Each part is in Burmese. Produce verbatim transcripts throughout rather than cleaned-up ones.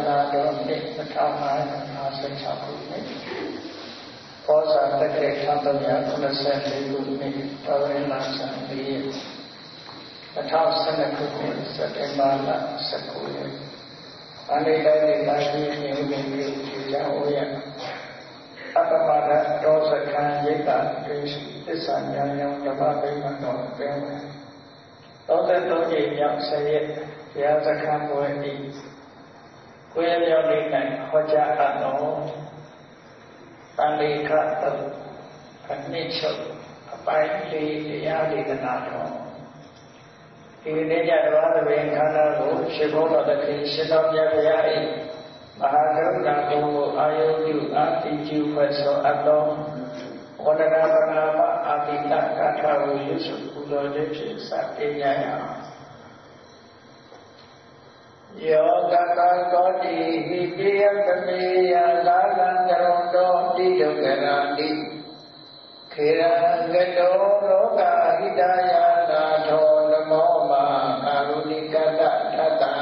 လာတော်နှစ်တစ်ထောင်၅ရာ၅ဆယ်ခြောက်ခုနှစ်ဘောဇာတက္ကေတစ်သုံးရာခုနှစ်ဆယ်လေးခုနှစ်ပဝေလာဆန်လေးရက်နှစ်ထောင်ဆယ်နှစ်ခုနှစ်စက်တင်ဘာလဆယ်ကိုရက်အနိဒိုင်လာကြီးနေဝင်ပြီးဒီကြောင့်ဝရအပ္ပမဒတောစကံရိတ်တာဒေရှိသစ္စာဉာဏ်ရောဓမ္မဗိမာန်တော်အတွင်းသုံးသုံးကြိမ်မြောက်ဆယ်ရက်ဘုရားစခန်းပွဲဤကိုယ်မြောက်လေး၌ဟောကြားအပ်တော်တန်လေခတ်တုတ်အနှစ်ချုပ်အပိုင်းလေးတရားဒေသနာတော်ဒီနေ့ညတော်သဘင်ခန္ဓာကိုရှင်ဘုရားတခင်ရှင်တော်မြတ်ဘုရား၏မဟာကရုဏာဘုံကိုအာယုပြုအာတိကျူဖွယ်သောအတော်ဝန္ဒနာပနာမအာတိတကထာဝိယစုပူဇော်ခြင်းဖြင့်စတင်ကြရအောင်ယောကကံကောတိဟိပိယပမေယသာလံကရုံတောတိဒုက္ခရာတိခေရကတောလောကဟိတယနာထောနမောမကာရုဏိကတထတ္တ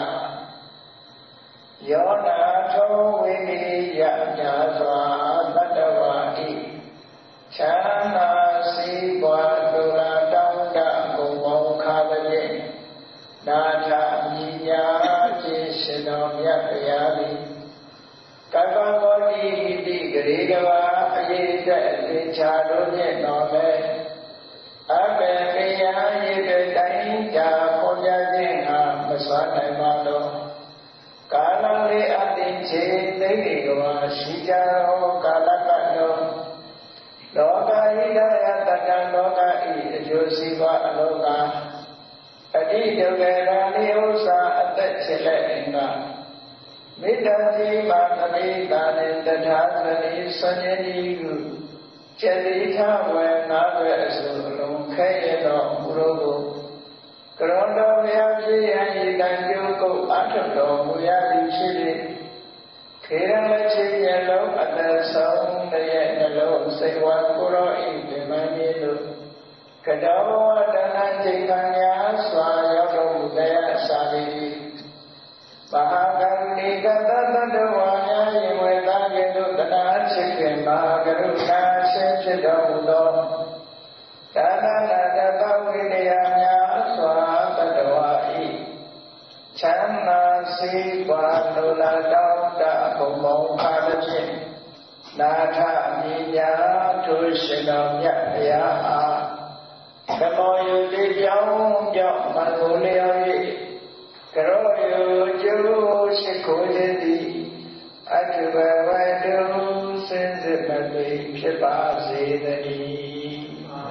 ယောနာထောဝိနိယညာစွာတတ္တဝါတိချမ်းသာစီးပွားဒုလာတောင်းတဘုံဘောခါပတိနာထမိညာခြင်းရှင်တော်မြတ်တရားသည်ကပ္ပဘောတိဟိတိဂရေကဘာအရေးသက်အသင်္ချာတို့ဖြင့်တော်မဲ့အဘေမေယရေတဲ့တိုင်းကြာပေါ်ပြခြင်းဟာမစွမ်းနိုင်ပါတော့ကာလလေးအသင်ချေသိနေကဘာရှိကြသောကာလပတ်တော်လောကဟိတယတတံလောကဤအကျိုးစီးပွားအလောကအတိဒုက္ခရာနိဥ္စာအသက်ချစ်လက်အင်္ဂမေတ္တာကြီးမှာသမိတာနဲ့တထာသတိဆွန်ရည်ကြီးကိုကျက်တိထဝေငါးဘက်အစုအလုံးခဲရတော်မူတော်ကိုကရောတော်ဘုရားဖြစ်ရန်ဤတန်ကျိုးကိုအထုတော်မူရသည်ဖြစ်၍ခေရမချေရလုံးအသက်ဆုံးတရဲ့နှလုံးစိတ်ဝါကိုရောဤပြမမည်လို့ကတောဝဒနာจิตခံညာစွာရောက်တော်မူတဲ့အစာလေးမဟာကရုဏိကတတတဝါများရင်ဝေသားကဲ့သို့တနာချစ်ခင်မဟာကရုဏာရှင်ဖြစ်တော်မူသောဒါနနာတပဝိနယများစွာတတဝါဤချမ်းသာစေပွားလိုလားတောင်းတဘုံဘုံခါသည်ဖြင့်နာထမိညာထိုရှင်တော်မြတ်ဘုရားအားဓမ္မောယုတိကြောင့်ကြောင့်မဂ္ဂလျော၏ကရောယုကျိုးရှိခိုးခြင်းသည်အတုဘဝတုစင်စစ်မသိဖြစ်ပါစေတည်း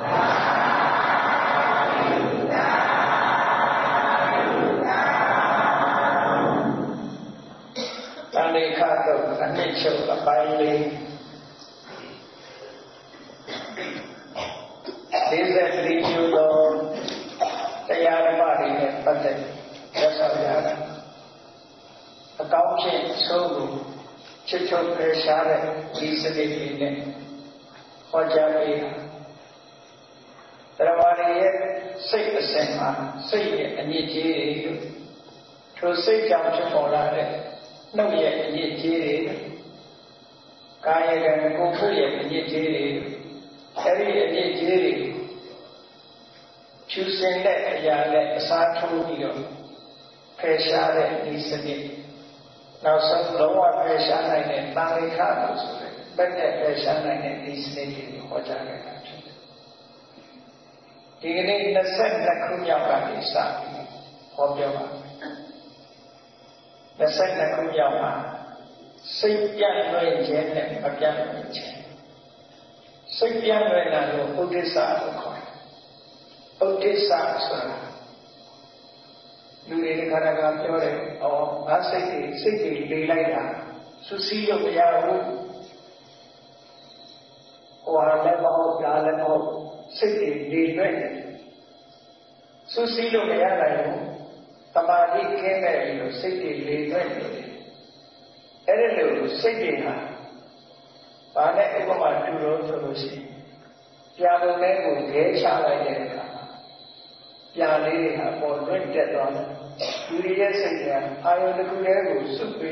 တန်လေခတ်တော့အနှစ်ချုပ်အပိုင်းလေးလေးဆက်လေးကျိုးသောတရားဓမ္မတွေနဲ့ပတ်သက်ရသော်ရတာအကောင်းဖြင့်ဆိုးကိုချစ်ချုပ်ပြရှားတဲ့ဒီစနစ်တွေနဲ့ဟောကြားပေးတာတရားဝါရဲ့စိတ်အစဉ်မှာစိတ်ရဲ့အညစ်အကြေးတွေထိုစိတ်ကြောင့်ဖြစ်ပေါ်လာတဲ့နှုတ်ရဲ့အညစ်အကြေးတွေကာယကံကိုယ်ဖို့ရဲ့အညစ်အကြေးတွေအဲဒီအညစ်အကြေးတွေဖြူစင်တဲ့အရာနဲ့အစားထိုးပြီးတော့ဖယ်ရှားတဲ့ဒီစနစ်နောက်ဆုံးလုံးဝဖယ်ရှားနိုင်တဲ့တန်လေခလို့ဆိုတဲ့ဘက်နဲ့ဖယ်ရှားနိုင်တဲ့ဒီစနစ်ကိုဟောကြားခဲ့တာဖြစ်တယ်ဒီကနေ့၂၂ခုမြောက်ကနေစပြီးဟောပြောပါမယ်၂၂ခုမြောက်မှာစိတ်ပြန့်လွင့်ခြင်းနဲ့မပြန့်လွင့်ခြင်းစိတ်ပြန့်လွင့်တာကိုဥဒိစ္စလို့ခေါ်တယ်ဥဒိစ္စဆိုတာလူတွေခန္ဓာကပြောတယ်။အော်ငါစိတ်တွေစိတ်တွေလေလိုက်တာစူးစီးလို့မရဘူး။ဟိုဟာလည်းမဟုတ်ဒါလည်းမဟုတ်စိတ်တွေလေလွဲ့တယ်။စူးစီးလို့မရနိုင်ဘူး။တမာတိကင်းတဲ့လို့စိတ်တွေလေလွဲ့တယ်။အဲ့ဒီလိုစိတ်တွေဟာဘာနဲ့ဥပမာတူလို့ဆိုလို့ရှိရင်ပြာပုံလေးကိုခဲချလိုက်တဲ့အခါပြာလေးတွေဟာပေါ်လွင့်တက်သွားတယ်။လူရဲ့စိတ်ကအာယုတစ်ခုတည်းကိုစွတ်ပြီးလို့မရ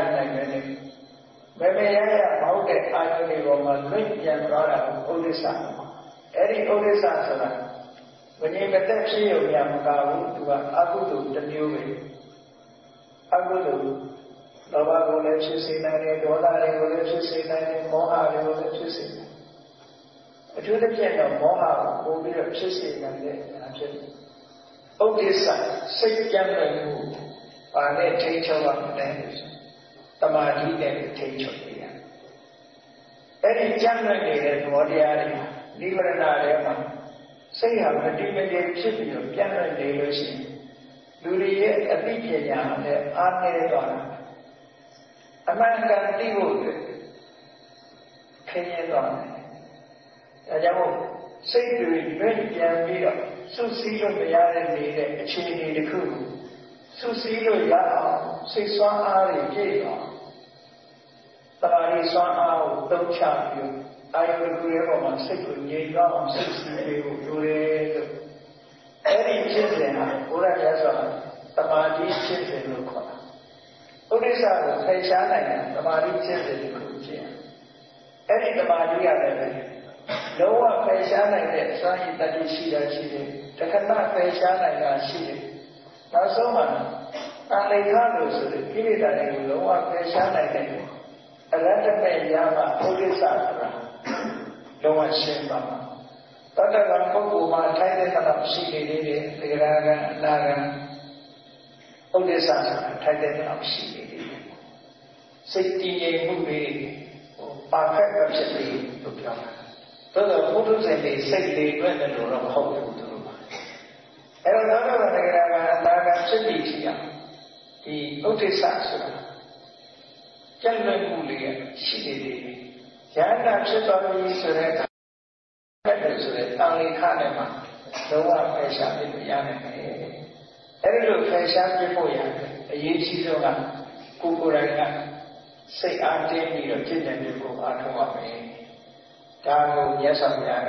နိုင်မယ်နဲ့မမေရရမဟုတ်တဲ့အာယုန်တွေပေါ်မှာလွင့်ပြန်သွားတာကိုဥဒိစ္စအဲ့ဒီဥဒိစ္စဆိုတာဝိညာဉ်မသက်ဖြစ်ရုံများမကဘူးသူကအကုသိုလ်တစ်မျိုးပဲအကုသိုလ်လောဘကိုလည်းဖြစ်စေနိုင်တယ်ဒေါသတွေကိုလည်းဖြစ်စေနိုင်တယ်မောဟတွေကိုလည်းဖြစ်စေနိုင်တယ်အထူးသဖြင့်တော့မောဟကိုပိုပြီးတော့ဖြစ်စေနိုင်တဲ့အဖြစ်ဥဒိစ္စစိတ်ကြမ်းတဲ့မှုပါနဲ့ထိန်းချုပ်ရမယ်တမာတိနဲ့ထိန်းချုပ်ရအဲ့ဒီကြမ်းနေတဲ့သဘောတရားတွေနိဗ္ဗာန်ထဲမှာစိတ်ဟာမတည်မငြိမ်ဖြစ်ပြီးတော့ပြန့်လွင့်နေလို့ရှိရင်လူတွေရဲ့အသိပညာနဲ့အားနည်းသွားတာအမှန်ကန်သိဖို့ခင်းရသွားတယ်။ဒါကြောင့်စိတ်တွေလွင့်ပြန်ပြီးတော့စုစည်းလို့မရတဲ့နေတဲ့အခြေအနေတစ်ခုကိုစုစည်းလို့ရအောင်စိတ်ဆွမ်းအားတွေပြည့်သွားတမာရီဆွမ်းအားကိုသုံးချပြီးအာယုန်ကိုရဲ့ပေါ်မှာစိတ်ကိုငြိမ်သွားအောင်စိတ်စီးလေးကိုလိုတယ်လို့အဲ့ဒီဖြစ်စဉ်ဟာဘုရားကျမ်းဆိုတာတမာတိဖြစ်စဉ်လို့ခေါ်တာဥဒိစ္စကိုဖယ်ရှားနိုင်တဲ့တမာတိဖြစ်စဉ်ကိုဖြစ်အဲ့ဒီတမာတိရတယ်ပဲလုံးဝဖယ်ရှားနိုင်တဲ့စွမ်းရည်တတိရှိတာရှိတယ်တခဏဖယ်ရှားနိုင်တာရှိတယ်နောက်ဆုံးမှာအလိခလို့ဆိုတဲ့ကိလေသာတွေကိုလုံးဝဖယ်ရှားနိုင်တဲ့အရဟတမေရမဥဒိစ္စဆိုတာလုံးဝရှင်းပါမှာတတ္တကပုဂ္ဂိုလ်မှာထိုက်တဲ့တော့ရှိနေသေးတယ်သေရကအနာကဥဒိစ္စဆိုတာထိုက်တဲ့တော့ရှိနေသေးတယ်စိတ်တည်ငြိမ်မှုတွေဟိုပါဖက်ဖြစ်ပြီးလို့ပြောတာတော်တော်ဘုဒ္ဓဆင်လေးစိတ်လေးတွဲတယ်လို့တော့မဟုတ်ဘူးသူတို့အဲ့တော့သောတာပန်သေရကအနာကဖြစ်ပြီးဖြစ်ရဒီဥဒိစ္စဆိုတာကျင့်လွန်မှုလေးရှိနေသေးတယ်ဉာဏ်နာဖြစ်သွားပြီဆိုတဲ့အခါအဲ့ဒါဆိုတဲ့တာလိခနဲ့မှာလုံးဝဖယ်ရှားပြရနိုင်တယ်အဲ့ဒီလိုဖယ်ရှားပြဖို့ရတယ်အရေးကြီးဆုံးကကိုယ်ကိုယ်တိုင်ကစိတ်အားတင်းပြီးတော့ကျင့်တဲ့မျိုးကိုအားထုတ်ရမယ်ဒါကိုမြတ်စွာဘုရားက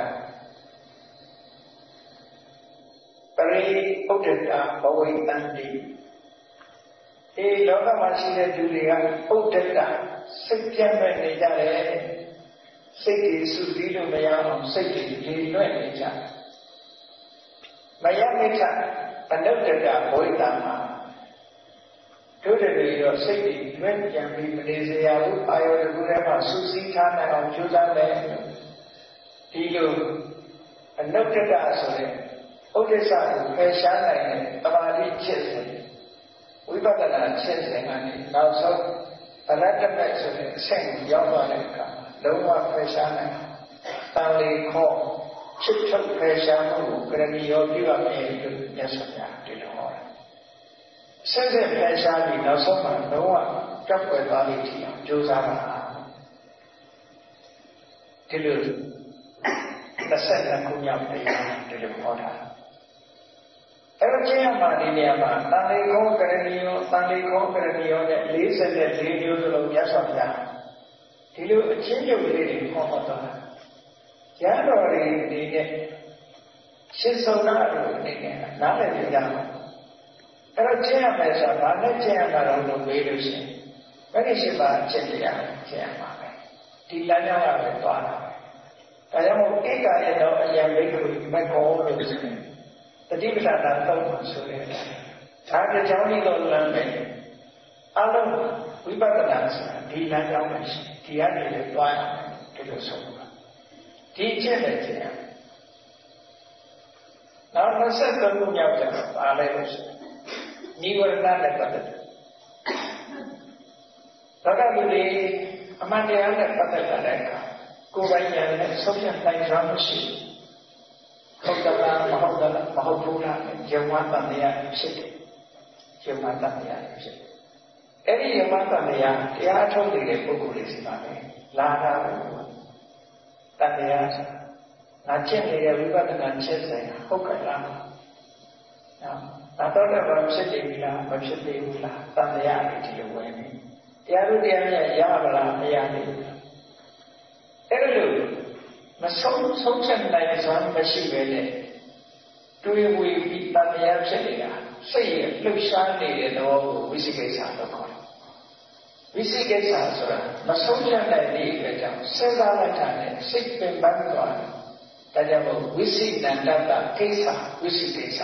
ပရိဥဒ္ဒတာဘဝိတံတိဒီလောကမှာရှိတဲ့လူတွေကဥဒ္ဒတာစိတ်ပြတ်မဲ့နေကြတယ်စိတ်ကြီးစုပြီးလို့မရအောင်စိတ်ကြီးလေလွဲ့နေကြမယမိထအနုတ္တကဘဝိတံမှာတို့တွေရောစိတ်ကြီးလွဲ့ပြန်ပြီးမနေစေရဘူးအာယုန်တစ်ခုထဲမှာစုစည်းထားနိုင်အောင်ကြိုးစားမယ်ဒီလိုအနုတ္တကဆိုတဲ့ဥဒိစ္စကိုဖယ်ရှားနိုင်တဲ့တမာတိဖြစ်စဉ်ဝိပဿနာဖြစ်စဉ်ကနေနောက်ဆုံးအရဟတမေဆိုတဲ့အဆင့်ကိုရောက်သွားတဲ့အခါလုံးဝဖယ်ရှားနိုင်တန်လေခေါ်ချစ်ထုတ်ဖယ်ရှားမှုကိုကရဏီရောပြုရမယ်လို့မြတ်စွာဘုရားတည်တော်ဟောတယ်။ဆက်ဆက်ဖယ်ရှားပြီးနောက်ဆုံးမှာလုံးဝကပ်ွယ်သွားလိမ့်မယ်ကြိုးစားပါဒီလိုတစ်ဆက်နှစ်ခုမြောက်တရားဒီလိုဟောတာအဲ့တော့ကျင့်ရမှာဒီနေရာမှာတန်လေခေါ်ကရဏီရောတန်လေခေါ်ကရဏီရောနဲ့လေးဆက်တဲ့လေးမျိုးစလုံးမြတ်စွာဘုရားဒီလိုအချင်းချုပ်လေးတွေဟောတော့တာရဟန်းတော်တွေအနေနဲ့ရှင်းဆုံးတာတို့အနေနဲ့နားလည်ကြရမှာအဲ့တော့ကျင့်ရမယ်ဆိုတာဘာနဲ့ကျင့်ရမှာတော့လို့မေးလို့ရှိရင်ဘယ်လိုရှိပါကျင့်တရားကျင့်ရမှာပဲဒီလမ်းကြောင်းရပဲသွားတာပဲဒါကြောင့်မို့ဧကရတော့အယံဘိက္ခုမကောလို့ဆိုတယ်တတိပဌာန်တော့ဆိုတယ်ဒါကြောင့်ဒီလိုလမ်းပဲအလုံးဝိပဿနာဆိုတာဒီလမ်းကြောင်းပဲရှိဒီကနေလည်းတွားရမယ်ဒီလိုဆိုတာဒီကျင့်တဲ့ကျင့်ရနောက်၂၃ခုမြောက်ကြတော့ပါလဲလို့ဆိုနိဝရဏနဲ့ပတ်သက်တယ်ဒါကလူတွေအမှန်တရားနဲ့ပတ်သက်တဲ့အခါကိုယ်ပိုင်ဉာဏ်နဲ့ဆုံးဖြတ်နိုင်စွမ်းမရှိဟုတ်တယ်လားမဟုတ်တယ်လားမဟုတ်ဘူးလားယုံမှတန်တရားဖြစ်တယ်ယုံမှတန်တရားဖြစ်တယ်အဲ့ဒီယုံမှတန်တရားတရားထုတ်နေတဲ့ပုဂ္ဂိုလ်တွေစီမှာပဲလာတာဘူးတန်တရားငါကျင့်နေတဲ့ဝိပဿနာချက်ဆိုင်ဟုတ်ကဲ့လားနော်ဒါတော့လည်းမဖြစ်သေးဘူးလားမဖြစ်သေးဘူးလားတန်တရားတွေဒီလိုဝင်နေတရားတို့တရားများရပါလားမရသေးဘူးအဲ့လိုမဆုံးဆုံးဖြတ်နိုင်စွမ်းမရှိပဲနဲ့တွေးဝေပြီးတန်တရားဖြစ်နေတာစိတ်ရဲ့လှုပ်ရှားနေတဲ့သဘောကိုဝိသိကိစ္စလို့ခေါ်တယ်ဝဝိသိကိစ္စဆိုတာမဆုံးဖြတ်နိုင်တဲ့အတွက်ကြောင့်စဉ်းစားလိုက်တာနဲ့စိတ်ပင်ပန်းသွားတယ်ဒါကြောင့်မို့ဝိသိနန္တတကိစ္စဝိသိကိစ္စ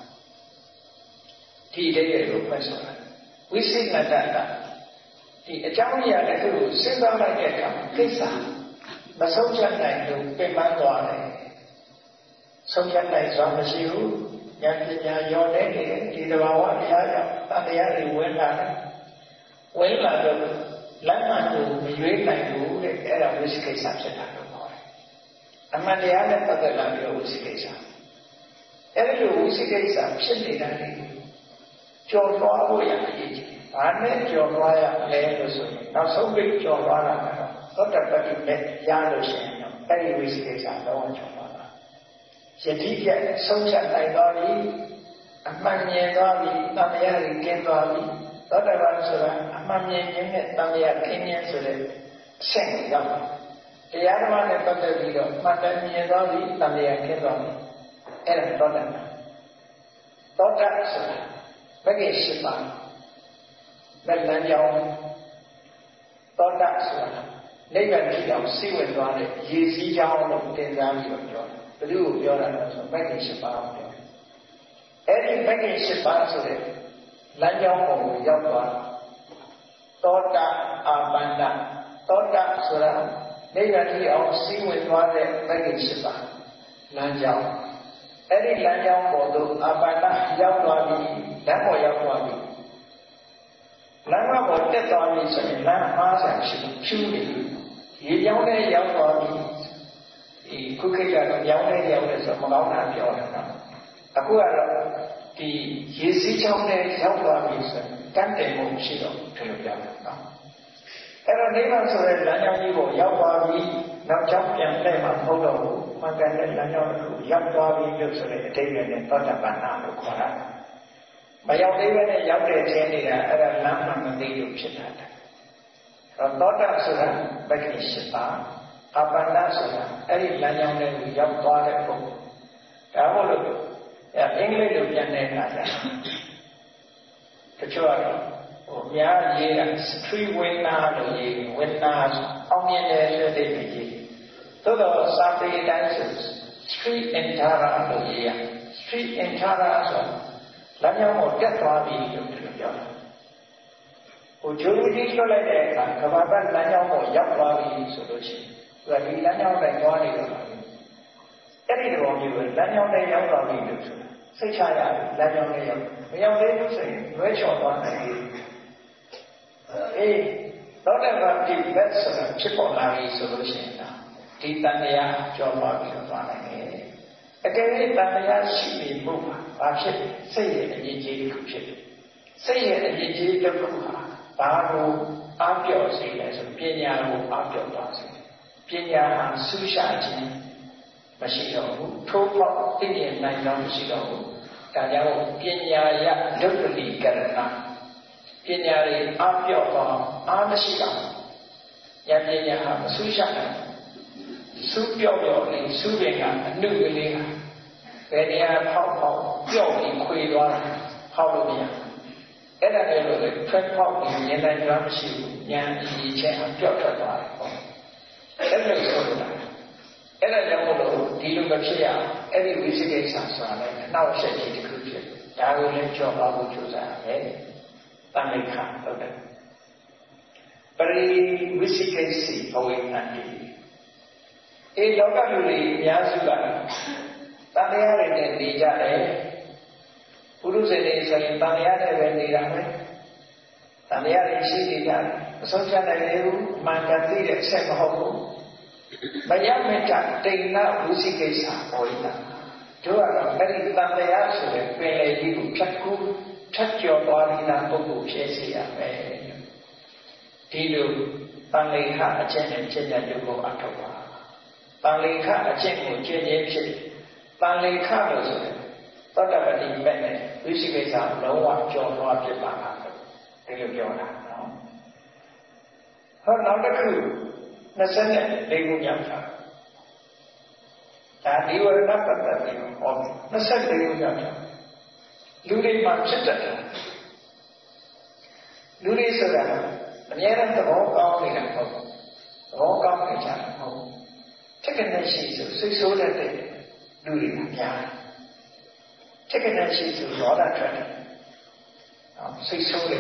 ဒီတည်းရဲ့ကိုဖတ်ဆိုတာဝိသိနန္တတဒီအကြောင်းအရာတစ်ခုကိုစဉ်းစားလိုက်တဲ့အခါကိစ္စမဆုံးဖြတ်နိုင်လို့ပင်ပန်းသွားတယ်ဆုံးဖြတ်နိုင်စွာမရှိဘူးဉာဏ်ပညာရောနေတယ်ဒီသဘာဝတရားကြောင့်တရားတွေဝင်လာတယ်ဝင်လာတော့လမ်းမှန်ကိုမရွေးနိုင်ဘူးတဲ့အဲ့ဒါဝိသိကိစ္စဖြစ်တာလို့ခေါ်တယ်အမှန်တရားနဲ့ပတ်သက်လာပြီးဝိသိကိစ္စအဲ့ဒီလိုဝိသိကိစ္စဖြစ်နေတာလေကြော်သွားဖို့ရအရေးကြီးဘာနဲ့ကြော်သွားရလဲလို့ဆိုရင်နောက်ဆုံးပိတ်ကြော်သွားတာကတော့သောတပတ္တိမဲ့ရလို့ရှိရင်တော့အဲ့ဒီဝိသိကိစ္စတော့ကြော်သွားတာယတိပြတ်ဆုံးဖြတ်နိုင်သွားပြီအမှန်မြင်သွားပြီတမယတွေကျင်းသွားပြီသောတပန်ဆိုတာအမှန်မြင်ခြင်းနဲ့တမယခင်းခြင်းဆိုတဲ့အဆင့်ကိုရောက်တယ်တရားဓမ္မနဲ့ပတ်သက်ပြီးတော့မှတ်တယ်မြင်သွားပြီတမယခင်းသွားပြီအဲ့ဒါသောတပန်သောတဆိုတာဘယ်ကိရှိပါလက်လမ်းကြောင်းသောတဆိုတာနိဗ္ဗာန်ကြည့်အောင်စိတ်ဝင်သွားတဲ့ရည်စည်းကြောင်းလို့တင်စားပြီးတော့ပြောတယ်ဘယ်လိုပြောတာလဲဆိုဘယ်ကိရှိပါအောင်ပြောအဲ့ဒီဘယ်ကိရှိပါဆိုတဲ့လမ်းကြောင်းပေါ်ကိုရောက်သွားသောတာအာပန္နသောတာဆိုတာနိဗ္ဗာန်ကြီးအောင်စီးဝင်သွားတဲ့ဘက်ကြီးရှိပါလမ်းကြောင်းအဲ့ဒီလမ်းကြောင်းပေါ်သို့အာပန္နရောက်သွားပြီလမ်းပေါ်ရောက်သွားပြီလမ်းပေါ်တက်သွားပြီဆိုရင်လမ်းအားဆိုင်ရှိဖြူနေရေကြောင်းနဲ့ရောက်သွားပြီဒီခုခေတ်ကတော့ကြောင်းနဲ့ရောက်တယ်ဆိုမကောင်းတာပြောတယ်နော်အခုကတော့ဒီရေစီးချောင်းနဲ့ရောက်သွားပြီဆိုရင်တန်းတယ်မှုရှိတော့ထင်လို့ပြောတယ်နော်အဲ့တော့နိဗ္ဗာန်ဆိုတဲ့လမ်းကြောင်းကြီးကိုရောက်သွားပြီနောက်ကြောင်းပြန်လှည့်မှာမဟုတ်တော့ဘူးမှန်ကန်တဲ့လမ်းကြောင်းကိုရောက်သွားပြီလို့ဆိုတဲ့အတိတ်နဲ့သောတပန်နာလို့ခေါ်တာမရောက်သေးဘဲနဲ့ရောက်တဲ့ခြင်းနေတာအဲ့ဒါလမ်းမှမသိလို့ဖြစ်တာတဲ့အဲ့တော့သောတဆိုတာဘက်ကြီးရှိပါအပန္နဆိုတာအဲ့ဒီလမ်းကြောင်းလေးကိုရောက်သွားတဲ့ပုဂ္ဂိုလ်ဒါမို့လို့အင်္ဂလိပ်လိုပြန်တဲ့အခါကျတချို့ကတော့ဟိုများရေးတာ street winner လို့ရေး winner အောင်မြင်တယ်ဆိုတဲ့ရေးသို့တော့စာပေတိုင်းဆို street entera လို့ရေးရ street entera ဆိုလမ်းကြောင်းကိုတက်သွားပြီလို့ပြောတာဟိုဂျိုလိုကြီးလွှတ်လိုက်တဲ့အခါကမ္ဘာပတ်လမ်းကြောင်းကိုရောက်သွားပြီဆိုလို့ရှိရင်သူကဒီလမ်းကြောင်းတိုင်းသွားနေတော့အဲ့ဒီတော်မျိုးပဲလမ်းကြောင်းတိုင်းရောက်သွားပြီလို့ဆိုတာစိတ်ချရတယ်လမ်းကြောင်းလေးရောက်မရောက်သေးဘူးဆိုရင်လွဲချော်သွားနိုင်တယ်အေးတော့တဲ့ကဒီဘက်ဆိုတာဖြစ်ပေါ်လာပြီဆိုလို့ရှိရင်ဒီတန်တရားကြော်သွားပြီးတော့သွားနိုင်တယ်အကယ်၍တန်တရားရှိနေဖို့ဘာဖြစ်စိတ်ရဲ့အရေးကြီးတစ်ခုဖြစ်တယ်စိတ်ရဲ့အရေးကြီးတစ်ခုဟာဘာကိုအားပြော့စေလဲဆိုပညာကိုအားပြော့သွားစေပညာဟာဆူရှာခြင်းမရှိတော့ဘူးထိုးပေါက်သိမြင်နိုင်ကြောင်းမရှိတော့ဘူးဒါကြောင့်ပညာရဒုက္ခလိကရဏပညာတွေအပြော့သွားအားမရှိတော့ဉာဏ်ပညာဟာမဆူရှာနိုင်ဆူပြော့ပြော့လေးဆူပင်ကအနုကလေးကဘယ်နေရာဖောက်ဖောက်ပြော့ပြီးခွေသွားတာဖောက်လို့မရအဲ့ဒါလည်းလို့ထွက်ဖောက်ပြီးဉာဏ်တိုင်းကြောင်းမရှိဘူးဉာဏ်ဒီချက်အပြော့ထွက်သွားတယ်ပေါ့အဲ့လိုဆိုတာအဲ့ဒါကြောင့်မလို့ဒီလိုမဖြစ်ရအဲ့ဒီဝိသိကိစ္စဆိုတာလည်းအနောက်ရှက်ကြီးတစ်ခုဖြစ်ဒါကိုလည်းကြော်ပါဖို့ကြိုးစားရတယ်တဏှိခဟုတ်တယ်ပရိဝိသိကိစ္စဘဝိနန္တိအေးလောကလူတွေအများစုကတန်တရားတွေနဲ့နေကြတယ်ပုရုษတွေဆိုရင်တန်တရားတွေပဲနေတာပဲတန်တရားတွေရှိနေကြတယ်အဆုံးဖြတ်နိုင်လေဘူးအမှန်ကန်သိတဲ့အချက်မဟုတ်ဘူးမယမေတ္တတိဏဝိသိကိစ္စဟောတာတို့ကတော့အဲ့ဒီတန်တရားဆိုတဲ့ပင်လေကြီးကိုဖြတ်ကူးထက်ကျော်သွားနေတာပုဂ္ဂိုလ်ဖြစ်စေရမယ်ဒီလိုတန်လေခအကျင့်နဲ့ကျင့်ကြံရုပ်ကိုအထောက်ပါတန်လေခအကျင့်ကိုကျင့်ခြင်းဖြစ်တန်လေခလို့ဆိုတဲ့သောတပတိမဲ့နဲ့ဝိသိကိစ္စလုံးဝကျော်သွားဖြစ်ပါတာဒီလိုပြောတာနော်ဟောနောက်တစ်ခုနှစ်ဆယ်နဲ့လေးခုမြောက်တာဒါဒီဝရဏပတ်သက်ပြီးဟောနှစ်ဆယ်လေးခုမြောက်တာလူတွေမှာဖြစ်တတ်တယ်လူတွေဆိုတာအများနဲ့သဘောကောင်းနေတာမဟုတ်ဘူးသဘောကောင်းနေကြတာမဟုတ်ဘူးထိတ်ကနေရှိဆိုစိတ်ဆိုးတဲ့လူတွေများထိတ်ကနေရှိဆိုဒေါသထွက်တယ်စိတ်ဆိုးတယ်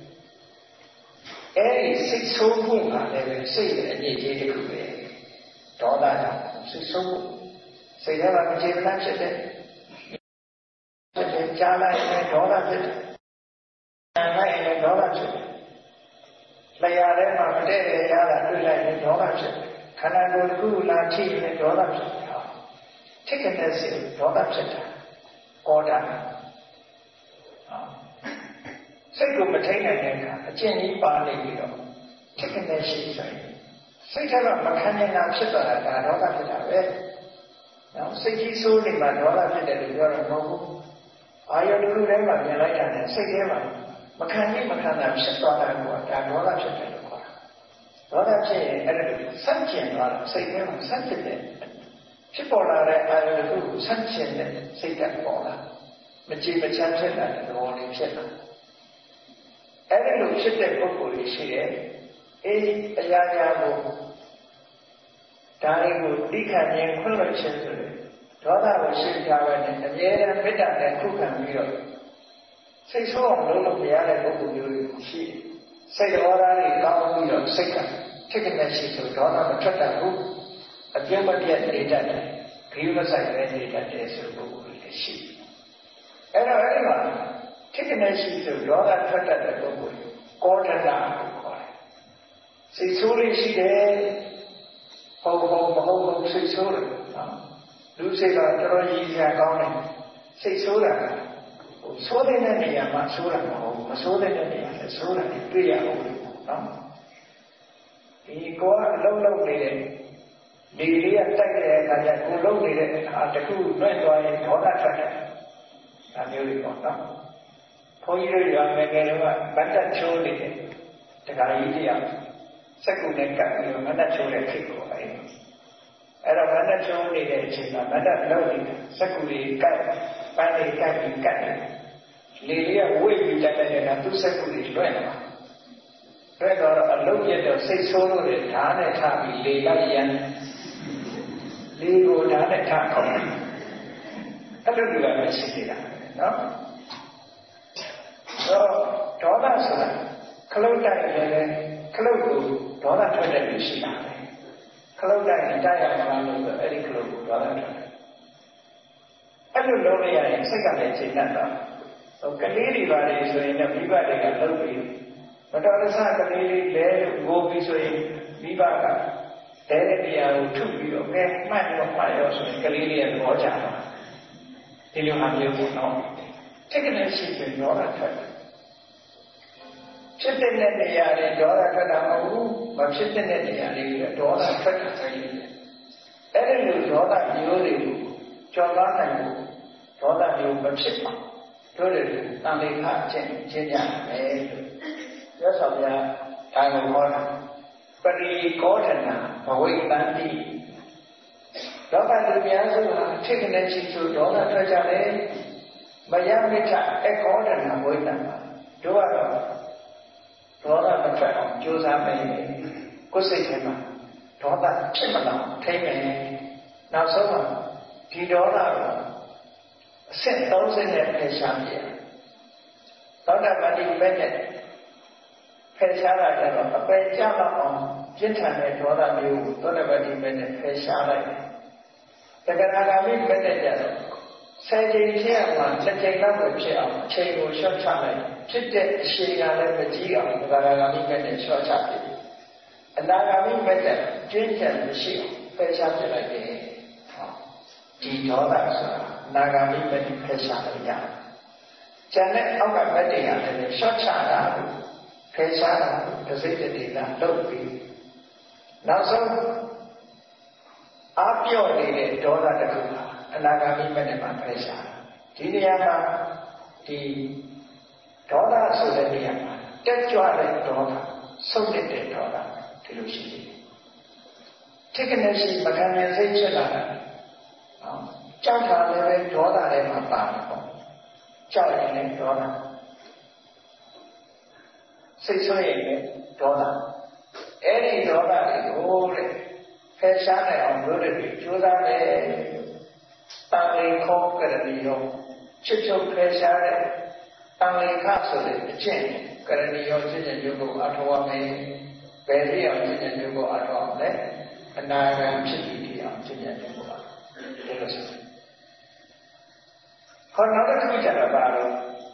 အဲဒီစိတ်ဆိုးမှုကလည်းပဲစိတ်ရဲ့အငြိကြီးတစ်ခုပဲဒေါသကြောင့်စိတ်ဆိုးမှုစိတ်ထဲမှာမကျေနပ်ဖြစ်တဲ့ဖြစ်တဲ့ကြားလိုက်ရင်ဒေါသဖြစ်တယ်နားလိုက်ရင်ဒေါသဖြစ်တယ်လျှာထဲမှာမတည့်တဲ့ရတာတွေ့လိုက်ရင်ဒေါသဖြစ်တယ်ခန္ဓာကိုယ်တစ်ခုလာထိရင်ဒေါသဖြစ်တယ်ထိတ်ကနေစိတ်ဒေါသဖြစ်တာကောတာစိတ်ကိုမထိန်နိုင်တဲ့အခါအကျင့်ကြီးပါနေပြီးတော့ထိတ်ကနေရှိဆိုရင်စိတ်ထဲမှာမခံနိုင်တာဖြစ်သွားတာဒါဒေါသဖြစ်တာပဲနော်စိတ်ကြီးဆိုးနေမှဒေါသဖြစ်တယ်လို့ပြောတော့မဟုတ်ဘူးအာယုတစ်ခုထဲမှာမြင်လိုက်တာနဲ့စိတ်ထဲမှာမခံနိုင်မခံတာဖြစ်သွားတာကဒါဒေါသဖြစ်တယ်လို့ခေါ်တာဒေါသဖြစ်ရင်အဲ့ဒါဆန့်ကျင်သွားတာစိတ်ထဲမှာဆန့်ကျင်တယ်ဖြစ်ပေါ်လာတဲ့အာယုတစ်ခုကိုဆန့်ကျင်တဲ့စိတ်ကပေါ်လာမကြည်မချမ်းဖြစ်လာတဲ့သဘောလေးဖြစ်လာအဲ့ဒီလိုဖြစ်တဲ့ပုဂ္ဂိုလ်တွေရှိတယ်အေးအရာရာကိုဒါတွေကိုတိခတ်ခြင်းခွင့်လွှတ်ခြင်းဆိုတဲ့ဒေါသကိုရှင်းပြပါနဲ့အမြဲတမ်းမေတ္တာနဲ့ခုခံပြီးတော့စိတ်ဆိုးအောင်လုပ်လို့မရတဲ့ပုဂ္ဂိုလ်မျိုးတွေရှိတယ်စိတ်တော်သားတွေကောင်းပြီးတော့စိတ်ကထိတ်ကနေရှိဆိုဒေါသမထွက်တတ်ဘူးအပြတ်မပြတ်နေတတ်တယ်ခရီးမဆိုင်ပဲနေတတ်တယ်ဆိုပုဂ္ဂိုလ်တွေရှိတယ်အဲ့တော့အဲ့ဒီမှာထိတ်ကနေရှိဆိုဒေါသထွက်တတ်တဲ့ပုဂ္ဂိုလ်ကောဒနာကိုခေါ်တယ်စိတ်ဆိုးလေးရှိတယ်ဟုတ်ဟုတ်မဟုတ်ဘူးစိတ်ဆိုးတယ်နော်လူစိတ်ကတော်တော်ကြီးစရာကောင်းတယ်စိတ်ဆိုးတာကဟိုဆိုးတဲ့နေရာမှာဆိုးတာမဟုတ်ဘူးမဆိုးတဲ့နေရာလည်းဆိုးတာတွေ့ရအောင်နော်ဒီကိုကအလုံးလုံးနေတဲ့ဒီလေးကတိုက်တဲ့အခါကျကိုလုံးနေတဲ့အခါတခုလွှဲသွားရင်ဒေါသထွက်တယ်ဒါမျိုးတွေပေါ့နော်ဘုန်းကြီးတို့ရောငယ်ငယ်တုန်းကဗတ်တက်ချိုးနေတယ်တခါကြီးတရားစက်ကူနဲ့ကပ်ပြီးတော့ဗတ်တက်ချိုးတဲ့ခေတ်ကိုအဲအဲ့တော့ဗတ်တက်ချိုးနေတဲ့အချိန်မှာဗတ်တက်လုံးနေစက်ကူတွေကပ်ပန်းတွေကပ်ပြီးကပ်နေလေလေးကဝိတ်ပြီးတက်တဲ့အခါသူ့စက်ကူတွေလွှဲသွားလွှဲတော့အလုံးပြတ်တော့စိတ်ဆိုးလို့ဓာတ်နဲ့ထားပြီးလေလိုက်ရန်လေကိုဓာတ်နဲ့ထားခေါ်တယ်အဲ့လိုလူကလည်းရှိနေတာနော်တော့ဒေါသဆိုတာခလုတ်တိုက်လည်းခလုတ်ကိုဒေါသထွက်တဲ့လူရှိတာပဲခလုတ်တိုက်ရင်တိုက်ရမှာလို့ဆိုအဲ့ဒီခလုတ်ကိုဒေါသထွက်တယ်အဲ့လိုလုပ်ရရင်စိတ်ကလည်းချိန်တတ်တာဟိုကလေးတွေပါလေဆိုရင်လည်းမိဘတွေကလုပ်ပြီးမတော်တဆကလေးလေးလဲလို့ငိုပြီးဆိုရင်မိဘကတဲတဲ့နေရာကိုထုပြီးတော့ကဲမှတ်ရောမှတ်ရောဆိုရင်ကလေးလေးရဲ့သဘောကျတာဒီလိုမှမျိုးပေါ့နော်စိတ်ကလည်းရှိပြီးဒေါသထွက်တယ်ဖြစ်တဲ့နေရာတွေဒေါသထွက်တာမဟုတ်ဘူးမဖြစ်တဲ့နေရာတွေဒေါသထွက်တာဆိုင်တယ်အဲ့ဒီလိုဒေါသမျိုးတွေကိုကြော်လွှားနိုင်ဖို့ဒေါသမျိုးမဖြစ်ပါတို့တွေတန်လေခအချင်းချင်းကြမယ်လို့ပြောဆောင်ရဒါကိုဟောတာပရိကောဒနာဘဝိတန္တိဒေါသလူများစုဟာထိတ်ကနေချီဆိုဒေါသထွက်ကြတယ်မယမိထအကောဒနာဘဝိတန္တာတို့ကတော့ဒေါသမထွက်အောင်ကြိုးစားမယ်ကိုယ်စိတ်ထဲမှာဒေါသဖြစ်မလာထိမ့်မယ်နောက်ဆုံးမှာဒီဒေါသကအဆင့်သုံးဆင့်နဲ့ဖယ်ရှားပြသောတာပတိပဲနဲ့ဖယ်ရှားတာကြတော့အပယ်ကျတော့အောင်ပြင်းထန်တဲ့ဒေါသမျိုးကိုသောတာပတိပဲနဲ့ဖယ်ရှားလိုက်တယ်တက္ကရာဂမိပဲနဲ့ကြတော့ဆယ်ကြိမ်ဖြစ်အောင်တစ်ကြိမ်လောက်ပဲဖြစ်အောင်အချိန်ကိုလျှော့ချလိုက်ဖြစ်တဲ့အရှိကလည်းမကြီးအောင်တက္ကရာဂမိပဲနဲ့လျှော့ချပြအနာဂမိပဲနဲ့ကျင့်ကြံမရှိအောင်ဖယ်ရှားပြလိုက်တယ်ဒီဒေါသဆိုတာနာဂာမိပဲဖယ်ရှားလို့ရတယ်။ကျန်တဲ့အောက်ကမက်တရားလည်းရှော့ချတာကိုဖယ်ရှားတာကိုတစ်စိတ်တည်းကလုပ်ပြီးနောက်ဆုံးအပြော့နေတဲ့ဒေါသတစ်ခုကအနာဂါမိမက်နဲ့မှဖယ်ရှားတာဒီနေရာမှာဒီဒေါသဆိုတဲ့နေရာမှာတက်ကြွတဲ့ဒေါသဆုံးတဲ့ဒေါသဒီလိုရှိတယ်။ထိကနေရှိမခံနိုင်စိတ်ဖြစ်လာတာကြောက်တာလည်းဒေါသလည်းမှာပါတယ်ပေါ့ကြောက်ရင်လည်းဒေါသစိတ်ဆိုးရင်လည်းဒေါသအဲ့ဒီဒေါသတွေကိုတဲ့ဖယ်ရှားနိုင်အောင်လုပ်တဲ့ကြိုးစားတယ်တန်လေခေါ်ကြတယ်ရောချစ်ချုပ်ဖယ်ရှားတဲ့တန်လေခဆိုတဲ့အကျင့်ကရဏီရောကျင့်ကြံကြိုးကိုအထောက်အမယ်ဘယ်လိုအောင်ကျင့်ကြံကြိုးကိုအထောက်အလဲအနာဂံဖြစ်ပြီးအောင်ကျင့်ကြံကြိုးကိုဒီလိုဆိုဟောနောက်တစ်ခုကျတော့ပါတော့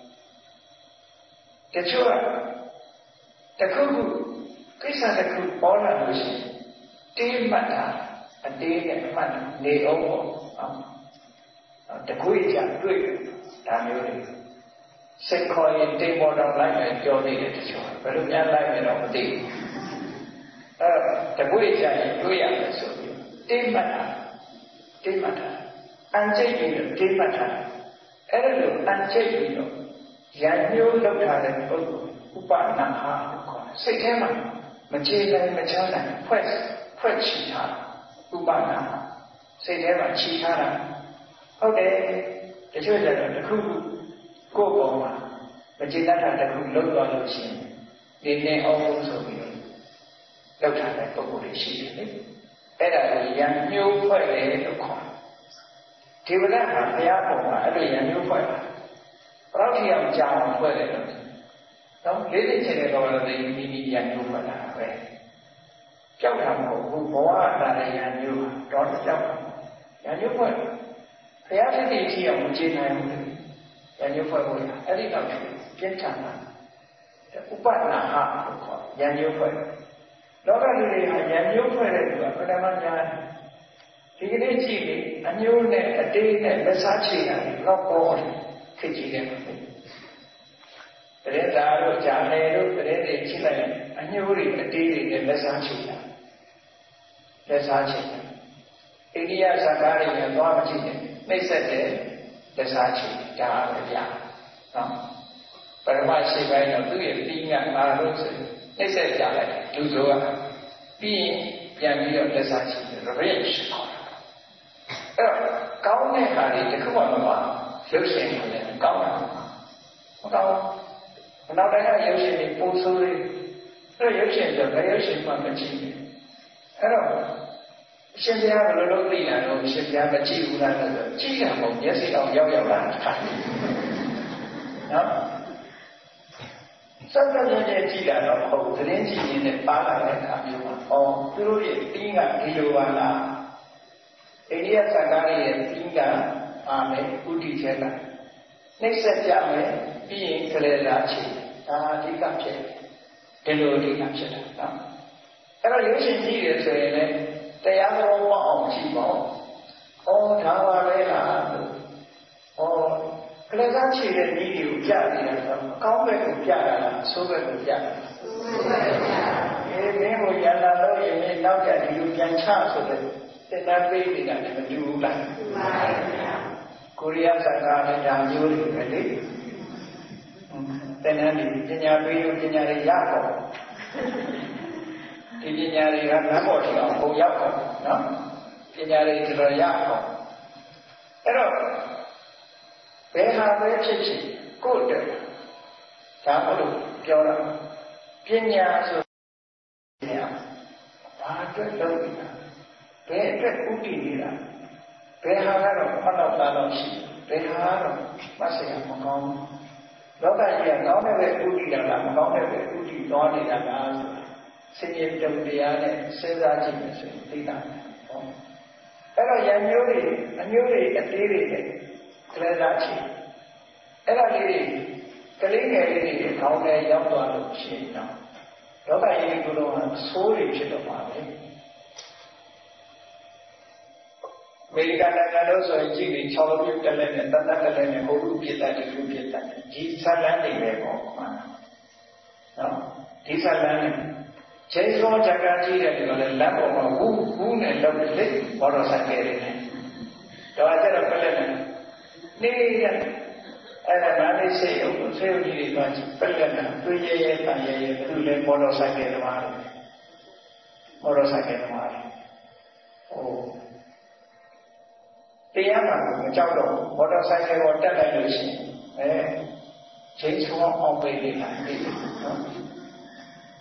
တချို့ကတခုခုကိစ္စတစ်ခုပေါ်လာလို့ရှိရင်တေးမှတ်တာအတေးနဲ့မှတ်နေအောင်ပေါ့တခုကြတွေ့ဒါမျိုးတွေစိတ်ခေါ်ရင်တေးပေါ်တော့လိုက်မယ်ကြော်နေတယ်တချို့ဘယ်လိုများလိုက်မယ်တော့မသိဘူးအဲတခုကြရင်တွေ့ရမယ်ဆိုပြီးတေးမှတ်တာတေးမှတ်တာအန်ကျိတ်ပြီးတော့တေးမှတ်တာအဲ့ဒါလိုအန်ကျိတ်ပြီးတော့ရံညှိုးလောက်ထားတဲ့ပုဂ္ဂိုလ်ဥပနာဟာလို့ခေါ်တယ်စိတ်ထဲမှာမကြေနိုင်မချမ်းနိုင်ဖွဲ့ဖွဲ့ချီထားဥပနာစိတ်ထဲမှာချီထားတာဟုတ်တယ်တချို့ကျတော့တစ်ခုခုကိုယ်ပေါ်မှာမကြေတတ်တာတစ်ခုလုံးသွားလို့ရှိရင်ဒီနေအောင်ဆိုပြီးတော့လောက်ထားတဲ့ပုဂ္ဂိုလ်တွေရှိတယ်လေအဲ့ဒါကိုရံညှိုးဖွဲ့တယ်လို့ခေါ်တယ်ဒေဝဒတ်ဟာဘုရားပေါ်မှာအဲ့လိုရံညှိုးဖွဲ့တာဘယ်တော့ထိအောင်ကြာအောင်ဖွဲ့တယ်လို့နော်လေးသိချင်တဲ့တော်တော်လေးမိမိရံညှိုးဖွဲ့တာပဲကြောက်တာမဟုတ်ဘူးဘဝတာရရံညှိုးတော့ကြောက်ရံညှိုးဖွဲ့ဘုရားဖြစ်တဲ့ထိအောင်မကျေနိုင်ဘူးရံညှိုးဖွဲ့ဖို့အဲ့ဒီတော့ပြင်းထန်တာဥပနာဟလို့ခေါ်ရံညှိုးဖွဲ့လောကလူတွေဟာရံညှိုးဖွဲ့တဲ့သူကပထမများဒီကနေ့ကြည့်လေအညိုးနဲ့အတေးနဲ့လက်စားချေတာတော့ပေါ်တယ်ခက်ကြည့်တယ်တရေတာတို့ဂျာနယ်တို့တရေတွေချိလိုက်ရင်အညိုးတွေအတေးတွေနဲ့လက်စားချေတာလက်စားချေတာအိန္ဒိယဇာတာတွေနဲ့သွားမကြည့်နဲ့နှိမ့်ဆက်တဲ့လက်စားချေဒါပဲဗျာနော်ပရမရှိပိုင်းတော့သူ့ရဲ့ပြီးငါငါလို့ဆိုနှိမ့်ဆက်ကြလိုက်လူဆိုကပြီးရင်ပြန်ပြီးတော့လက်စားချေတယ် rich အဲ့တော့ကောင်းတဲ့ဟာတွေတစ်ခုမှမပါရုပ်ရှင်တွေလည်းကောင်းတာမကောင်းဘူးနောက်တိုင်းကရုပ်ရှင်တွေပုံစိုးတွေအဲ့ရုပ်ရှင်ဆိုဘယ်ရုပ်ရှင်မှမကြည့်ဘူးအဲ့တော့အရှင်ဘုရားဘယ်လိုလုပ်သိတာတော့အရှင်ဘုရားမကြည့်ဘူးလားဆိုတော့ကြည့်ရမို့မျက်စိအောင်ရောက်ရောက်လာတာနော်စက်တည်းနဲ့ကြည့်တာတော့မဟုတ်ဘူးသတင်းကြည့်ရင်းနဲ့ပါလာတဲ့အခါမျိုးမှာအော်သူတို့ရဲ့ပြီးကဒီလိုပါလားအိန္ဒိယစကားရဲ့ပြီးကအာမယ်ဥတီချဲလာနှိမ့်ဆက်ကြမယ်ပြီးရင်ကလေးလာချေဒါအဓိကဖြစ်ဒီလိုအဓိကဖြစ်တာနော်အဲ့တော့ရုပ်ရှင်ကြည့်ရဆိုရင်လည်းတရားတော်မအောင်ကြည့်ပါဦးအော်ဒါပါပဲလားလို့အော်ကလေးစားချေတဲ့ဤတွေကိုကြားနေတာတော့အကောင်းဘက်ကိုကြားတာလားအဆိုးဘက်ကိုကြားတာအေးမင်းကိုရန်လာလို့ရင်နောက်ကြဒီလိုပြန်ချဆိုတဲ့သင်္ဍပေးနေတာလည်းမတူဘူးလားတူပါရဲ့ဗျာကိုရီးယားစကားနဲ့ဒါမျိုးတွေပဲလေသင်္ဍဒီပညာပေးလို့ပညာတွေရတော့ဒီပညာတွေကလမ်းပေါ်ထအောင်ပုံရောက်တော့နော်ပညာတွေတော်တော်ရတော့အဲ့တော့ဘယ်ဟာပဲဖြစ်ဖြစ်ကိုယ့်အတွက်ဒါမှလို့ပြောတာပညာဆိုရင်ဘာအတွက်လုပ်နေတာဘယ်အတွက်ဥတည်နေတာဘယ်ဟာကတော့မှတ်တော့တာတော့ရှိဘယ်ဟာကတော့မှတ်စရာမကောင်းဘူးလောကကြီးကကောင်းတဲ့ပဲဥတည်တာလားမကောင်းတဲ့ပဲဥတည်သွားနေတာလားဆိုတာစင်ကြယ်တုံတရားနဲ့စဉ်းစားကြည့်မယ်ဆိုရင်သိတာပေါ့အဲ့တော့ရံမျိုးတွေအမျိုးတွေအသေးတွေနဲ့ကလေးသားချီအဲ့ဒါလေးတွေကလေးငယ်လေးတွေခေါင်းထဲရောက်သွားလို့ရှိရင်တော့လောကကြီးကတော့ဆိုးတွေဖြစ်တော့ပါပဲအမေရိကန်နိုင်ငံလို့ဆိုရင်ကြည့်ပြီး၆လုံးပြတက်လက်နဲ့တတ်တတ်တက်လက်နဲ့ဟိုလူဖြစ်တဲ့ဒီလူဖြစ်တဲ့ဒီဇာလန်တွေပဲပေါ့မှန်နော်ဒီဇာလန်နဲ့ကျိန်းစောဂျကာကြီးတဲ့ဒီလိုလဲလမ်းပေါ်မှာဝူးဝူးနဲ့လောက်လေဘောတော်ဆိုင်ကလေးနဲ့တော့အဲ့ဒါပလက်နဲ့နေရအဲ့ဒါနားလေးစေရုပ်စေရုပ်ကြီးတွေပါပလက်နဲ့တွေ့ရရတန်ရရသူလဲဘောတော်ဆိုင်ကလေးမှာဘောတော်ဆိုင်ကလေးမှာဟိုတရားမှမကြောက်တော့မော်တော်ဆိုင်ကယ်ပေါ်တက်လိုက်လို့ရှိရင်အဲချိန်ဆုံးအောင်ပေးနေတာပြီနော်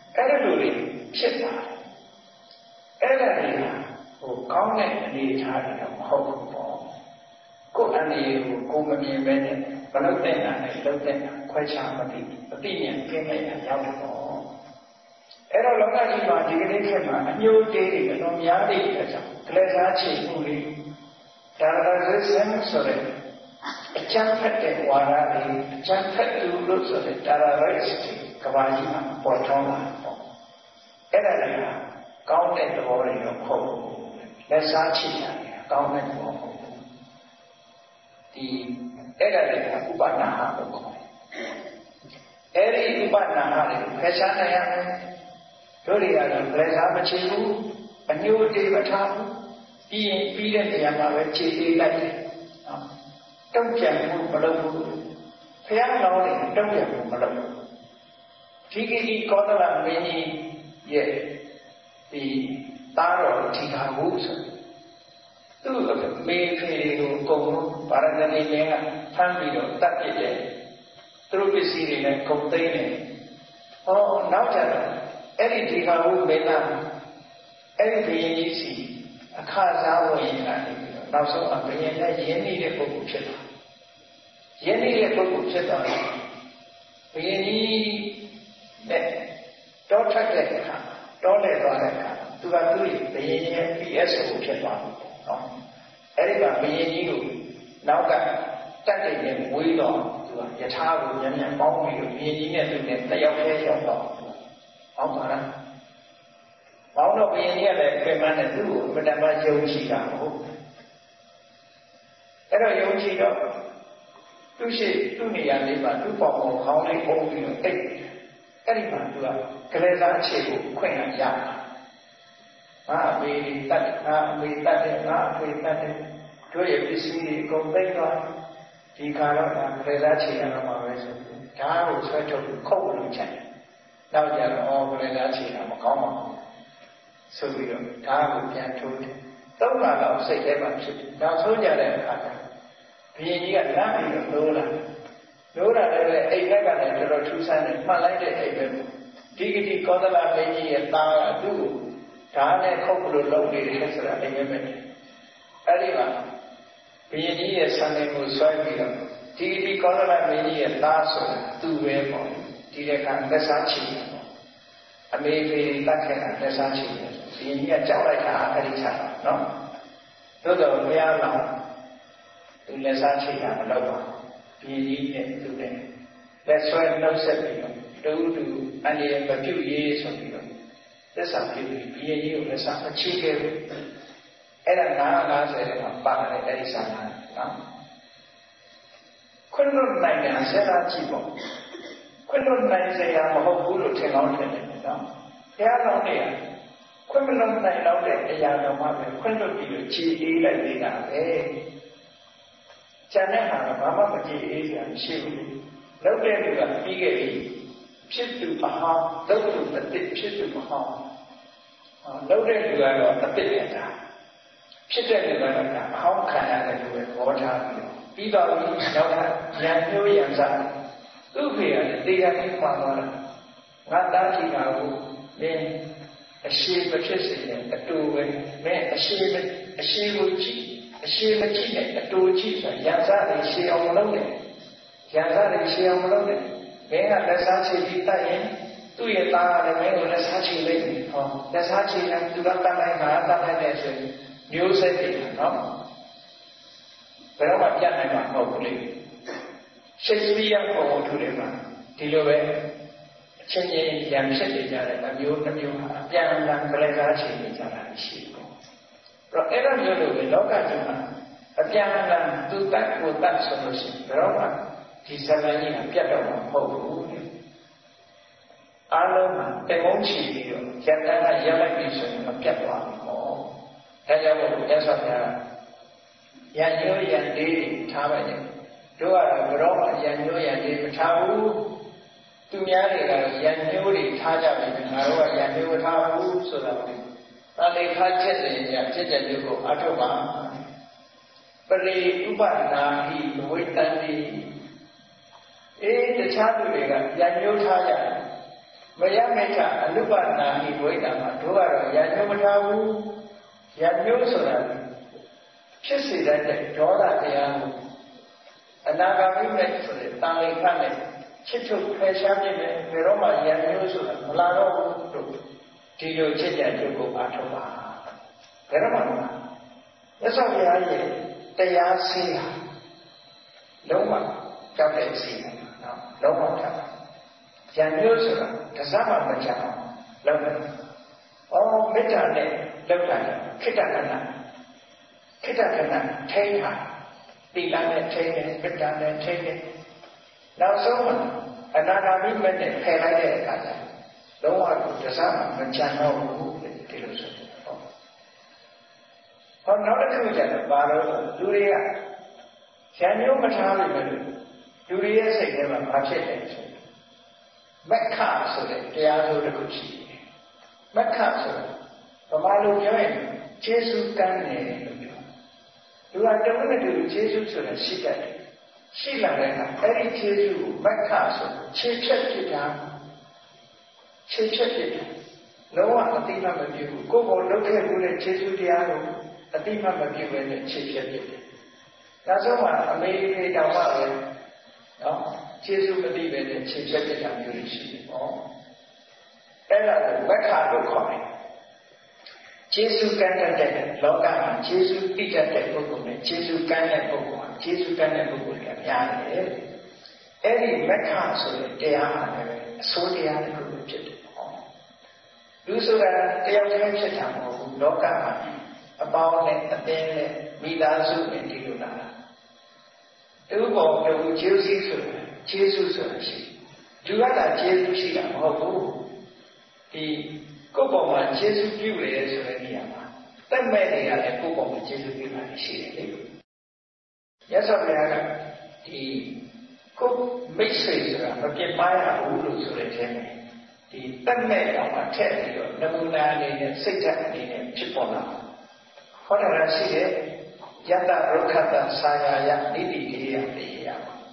အဲ့ဒါလိုလေဖြစ်တာအဲ့ဒါလေဟိုကောင်းတဲ့အနေအထားတွေတော့မဟုတ်ဘူးပေါ့ကိုယ်အနေကိုကိုယ်မမြင်ပဲနဲ့ဘလို့တဲ့တာနဲ့လုံးတဲ့တာခွဲခြားမသိအသိဉာဏ်ကျင်းလိုက်တာရောက်တော့အဲ့တော့လောကကြီးမှာဒီကနေ့ခေတ်မှာအညိုတေးတွေအလွန်များနေတဲ့ကြောင့်ကလေးစားချေမှုလေးဒါရရစင်ဆိုတဲ့အကျဉ်းဖက်တဲ့ဝါဒတွေအကျဉ်းဖက်သူလို့ဆိုတဲ့ဒါရရစကဘာကြီးမှာပေါ်ထွန်းလာပေါ့အဲ့ဒါလည်းကောင်းတဲ့သဘောတွေတော့မဟုတ်ဘူးလက်စားချေတာကောင်းတဲ့သဘောမဟုတ်ဘူးဒီအဲ့ဒါလည်းဥပနာဟလို့ခေါ်တယ်အဲ့ဒီဥပနာဟတွေကိုဖယ်ရှားနိုင်ရမယ်တို့တွေကတော့လက်စားမချေဘူးအညိုတေးမထားဘူးပြီးရင်ပြီးတဲ့နေရာမှာပဲခြေသေးလိုက်တယ်နော်တုံ့ပြန်မှုမလုပ်ဘူးဘုရားတော်နဲ့တုံ့ပြန်မှုမလုပ်ဘူးဒီကိတိကောသလမင်းကြီးရဲ့ဒီသားတော်ထီခါဘူးဆိုသူ့မေဖေကိုအကုန်လုံးဗာရဏီမင်းကဖမ်းပြီးတော့တတ်ပြစ်တယ်သူတို့ပစ္စည်းတွေနဲ့ကုန်သိမ်းတယ်ဟောနောက်ကြတော့အဲ့ဒီထီခါဘူးမင်းသားအဲ့ဒီဘုရင်ကြီးစီအခါစားဝင်ရင်ကနေပြီးတော့နောက်ဆုံးအဘယင်နဲ့ရင်းနှီးတဲ့ပုဂ္ဂိုလ်ဖြစ်သွားရင်းနှီးတဲ့ပုဂ္ဂိုလ်ဖြစ်သွားတယ်ဘုရင်ကြီးနဲ့တောထွက်တဲ့အခါတောလဲသွားတဲ့အခါသူကသူ့ရဲ့ဘုရင်ရဲ့ ပီ အက်စ် ကိုဖြစ်သွားတယ်နော်အဲ့ဒီကဘုရင်ကြီးကိုနောက်ကတက်တဲ့နဲ့ဝေးတော့သူကယထာကိုညံ့ညံ့ပေါင်းပြီးတော့ဘုရင်ကြီးနဲ့သူနဲ့တက်ရောက်ခဲရောက်တော့ဟောပါလားဘောင်းတော့ဘုရင်ကြီးကလည်းပြင်ပန်းတဲ့သူ့ကိုပထမယုံကြည်တာဟုတ်အဲ့တော့ယုံကြည်တော့သူ့ရှိသူ့နေရာလေးမှာသူ့ပေါင်ကိုခေါင်းလေးပုံပြီးတော့တိတ်အဲ့ဒီမှာသူကကလေးစားအခြေကိုခွင့်ရရတာငါအမေတတ်ငါအမေတတ်တယ်ငါအဖေတတ်တယ်တို့ရဲ့ပစ္စည်းတွေအကုန်သိမ်းသွားဒီခါတော့ကလေးစားအခြေရတော့မှာပဲဆိုပြီးဒါကိုဆွဲထုတ်ခုတ်လို့ချက်နောက်ကြတော့အော်ကလေးစားအခြေတာမကောင်းပါဘူးဆိုပြီးတော့ဒါကိုပြန်ထိုးတယ်သုံးခါတော့စိတ်ထဲမှာဖြစ်တယ်နောက်ဆုံးကြတဲ့အခါကျဘုရင်ကြီးကလမ်းပြီးတော့လို့လာလို့လာလည်းအိမ်ဘက်ကလည်းတော်တော်ထူးဆန်းတယ်မှတ်လိုက်တဲ့အိမ်ဘက်ဒီကတိကောသလမင်းကြီးရဲ့သားကသူ့ကိုဓာတ်နဲ့ခုတ်လို့လုပ်နေတယ်ဆိုတာအိမ်ဘက်ပဲအဲ့ဒီမှာဘုရင်ကြီးရဲ့ဆံနေကိုဆွဲပြီးတော့ဒီကတိကောသလမင်းကြီးရဲ့သားဆိုတာသူ့ပဲပေါ့ဒီတဲ့ကလက်စားချီတယ်ပေါ့အမေဖေတတ်ခဲ့တာလက်စားချီတယ်ဘုရင်ကြီးကကြောက်လိုက်တာအဲ့ဒီချက်နော်သို့တော်ဘုရားကသူလက်စားချီတာမလုပ်ပါဘူးဘုရင်ကြီးနဲ့သူနဲ့လက်ဆွဲနှုတ်ဆက်ပြီးတော့တူတူအနေနဲ့မပြုတ်ရေးဆိုပြီးတော့သက်စာပြုပြီးဘုရင်ကြီးကိုလက်စားမချီခဲ့ဘူးအဲ့ဒါနန်း၅၀မှာပါတယ်အဲ့ဒီစာနာနော်ခွင့်လွတ်နိုင်ငံဆရာကြီးပေါ့ခွင့်လွတ်နိုင်စရာမဟုတ်ဘူးလို့ထင်ကောင်းထင်တယ်နော်ဘုရားတော်เนี่ยခွင့်မလွတ်နိုင်တော့တဲ့အရာတော်မှပဲခွင့်လွတ်ပြီးတော့ခြေအေးလိုက်နေတာပဲကျန်တဲ့ဟာကဘာမှမကြည့်အေးစရာမရှိဘူးလောက်တဲ့လူကပြီးခဲ့ပြီဖြစ်သူအဟောင်းလောက်သူအတိတ်ဖြစ်သူအဟောင်းလောက်တဲ့လူကတော့အတိတ်ရတာဖြစ်တဲ့လူကတော့အဟောင်းခံရတယ်လို့ပဲဘောထားပြီးတော့ပြီးတော့နောက်ထပ်ဉာဏ်မျိုးရံစားသူ့ဖေကလည်းတရားကြီးမှန်သွားတာငါတားကြည့်တာကိုမင်းအရှိမဖြစ်စေနဲ့အတူပဲမင်းအရှိမအရှိကိုကြည့်အရှိမကြည့်နဲ့အတူကြည့်ဆိုရံစားတယ်ရှေးအောင်မလုပ်နဲ့ရံစားတယ်ရှေးအောင်မလုပ်နဲ့မင်းကလက်စားချေပြီးတတ်ရင်သူ့ရဲ့သားကလည်းမင်းကိုလက်စားချေလိုက်ပြီဟောလက်စားချေရင်သူကတတ်နိုင်တာတတ်နိုင်တယ်ဆိုရင်မျိုးဆက်တယ်နော်ဘယ်တော့မှပြတ်နိုင်မှာမဟုတ်ဘူးလေရှိစရိယပုံဝတ္ထုတွေမှာဒီလိုပဲအချင်းချင်းရံဖြစ်နေကြတယ်အမျိုးတစ်မျိုးဟာအပြန်အလှန်ကလေးကားချင်နေကြတာရှိတယ်။အဲ့တော့အဲ့လိုမျိုးလို့ပဲလောကကြီးမှာအပြန်အလှန်သူတတ်ကိုတတ်ဆိုလို့ရှိရင်ဘယ်တော့မှဒီဇလကြီးကပြတ်တော့မှာမဟုတ်ဘူးလေ။အားလုံးကတမုန်းချီပြီးတော့ရတနာရလိုက်ပြီဆိုရင်မပြတ်သွားဘူးပေါ့။ဒါကြောင့်မို့မြတ်စွာဘုရားရန်ရိုးရန်တေးထားပါရဲ့တို့ကတော့ဘရောမှရန်ညိုးရန်လေးမထားဘူးသူများတွေကတော့ရန်ညိုးတွေထားကြပြီငါတို့ကရန်ညိုးမထားဘူးဆိုတာပဲဒါလေးထားချက်တယ်ညဖြစ်တဲ့လူကိုအထုပ်ပါပရိဥပနာဟိဝိတ္တန်တိအေးတခြားသူတွေကရန်ညိုးထားကြတယ်မယမိတ်ကအနုပနာဟိဝိတာမှာတို့ကတော့ရာညုမထားဘူးရာညုဆိုတာဖြစ်စေတတ်တဲ့ဒေါသတရားကိုအနာဂါမိမဲ့ဆိုတဲ့တန်လိခတ်နဲ့ချစ်ချုပ်ဖယ်ရှားပြတဲ့ဘယ်တော့မှရာညုဆိုတာမလာတော့ဘူးတို့ဒီလိုချစ်ကြချုပ်ကိုအားထုတ်ပါဘယ်တော့မှမလာမြတ်စွာဘုရားရဲ့တရားစီးဟာလုံးဝကြောက်တဲ့စီးတယ်နော်လုံးဝကြောက်ရာညုဆိုတာတစားမှမကြောက်လုံးတယ်အော်မေတ္တာနဲ့လောက်တာခိတ္တကနာခိတ္တကနာထိန်းတာတိလနဲ့ထိန်းတယ်မေတ္တာနဲ့ထိန်းတယ်နောက်ဆုံးမှာအနာဂါမိမဲ့နဲ့ဖယ်လိုက်တဲ့အခါကျလုံးဝတစားမှမကြံတော့ဘူးဒီလိုဆိုတယ်ဟောဟောနောက်တစ်ခုကျတော့ဘာလို့လူတွေကရံမျိုးမထားလိမ့်မယ်လို့လူတွေရဲ့စိတ်ထဲမှာဘာဖြစ်လဲဆိုမက္ခဆိုတဲ့တရားဆိုတစ်ခုရှိတယ်မက္ခဆိုတာဗမာလူပြောရင်ကျေးဇူးကမ်းတယ်လို့ပြောလူကတဝိနတူကျေးဇူးဆိုတာရှိတတ်တယ်ရှိလာတဲ့အခါအဲ့ဒီကျေးဇူးကိုမက္ခဆိုခြေဖြတ်ဖြစ်တာခြေဖြတ်ဖြစ်တယ်လုံးဝအတိမမပြုဘူးကိုယ်ပေါ်လုပ်ခဲ့မှုတဲ့ကျေးဇူးတရားကိုအတိမမပြုဘဲနဲ့ခြေဖြတ်ဖြစ်တယ်နောက်ဆုံးမှာအမေရိကန်တောင်မှပဲနော်ကျေးဇူးမသိပဲနဲ့ခြေဖြတ်ဖြစ်တာမျိုးတွေရှိတယ်ပေါ့အဲ့ဒါကိုမက္ခလို့ခေါ်တယ်ကျေးဇူးကမ်းတဲ့လောကမှာကျေးဇူးသိတတ်တဲ့ပုဂ္ဂိုလ်နဲ့ကျေးဇူးကမ်းတဲ့ပုဂ္ဂိုလ်ဟာကျေးဇူးကမ်းတဲ့ပုဂ္ဂိုလ်ကများတယ်။အဲ့ဒီမက္ခဆိုတဲ့တရားဟာလည်းအစိုးတရားတစ်ခုဖြစ်တယ်ပေါ့။လူဆိုတာတယောက်တည်းဖြစ်တာမဟုတ်ဘူးလောကမှာအပေါင်းနဲ့အသင်းနဲ့မိသားစုနဲ့ဒီလိုလာတာ။သူ့ဘောတူကျေးဇူးဆိုတာကျေးဇူးဆိုတာရှိလူကသာကျေးဇူးရှိတာမဟုတ်ဘူး။ဒီကိုယ့်ဘောမှာကျေးဇူးပြုရဆိုတဲ့နေရာမှာတက်မဲ့တွေကလည်းကိုယ့်ဘောမှာကျေးဇူးပြုတာရှိတယ်လေ။ရသော်ဘုရားကဒီကိုယ်မိတ်ဆွေဆိုတာမပြတ်ပါရဘူးလို့ဆိုတဲ့ထဲမှာဒီတက်မဲ့အောင်မှာထည့်ပြီးတော့နမူနာအနေနဲ့စိတ်ဓာတ်အနေနဲ့ဖြစ်ပေါ်လာဟောတာရှိတဲ့ယတ္တရုက္ခတဆာယာယနိတိကေယတေယ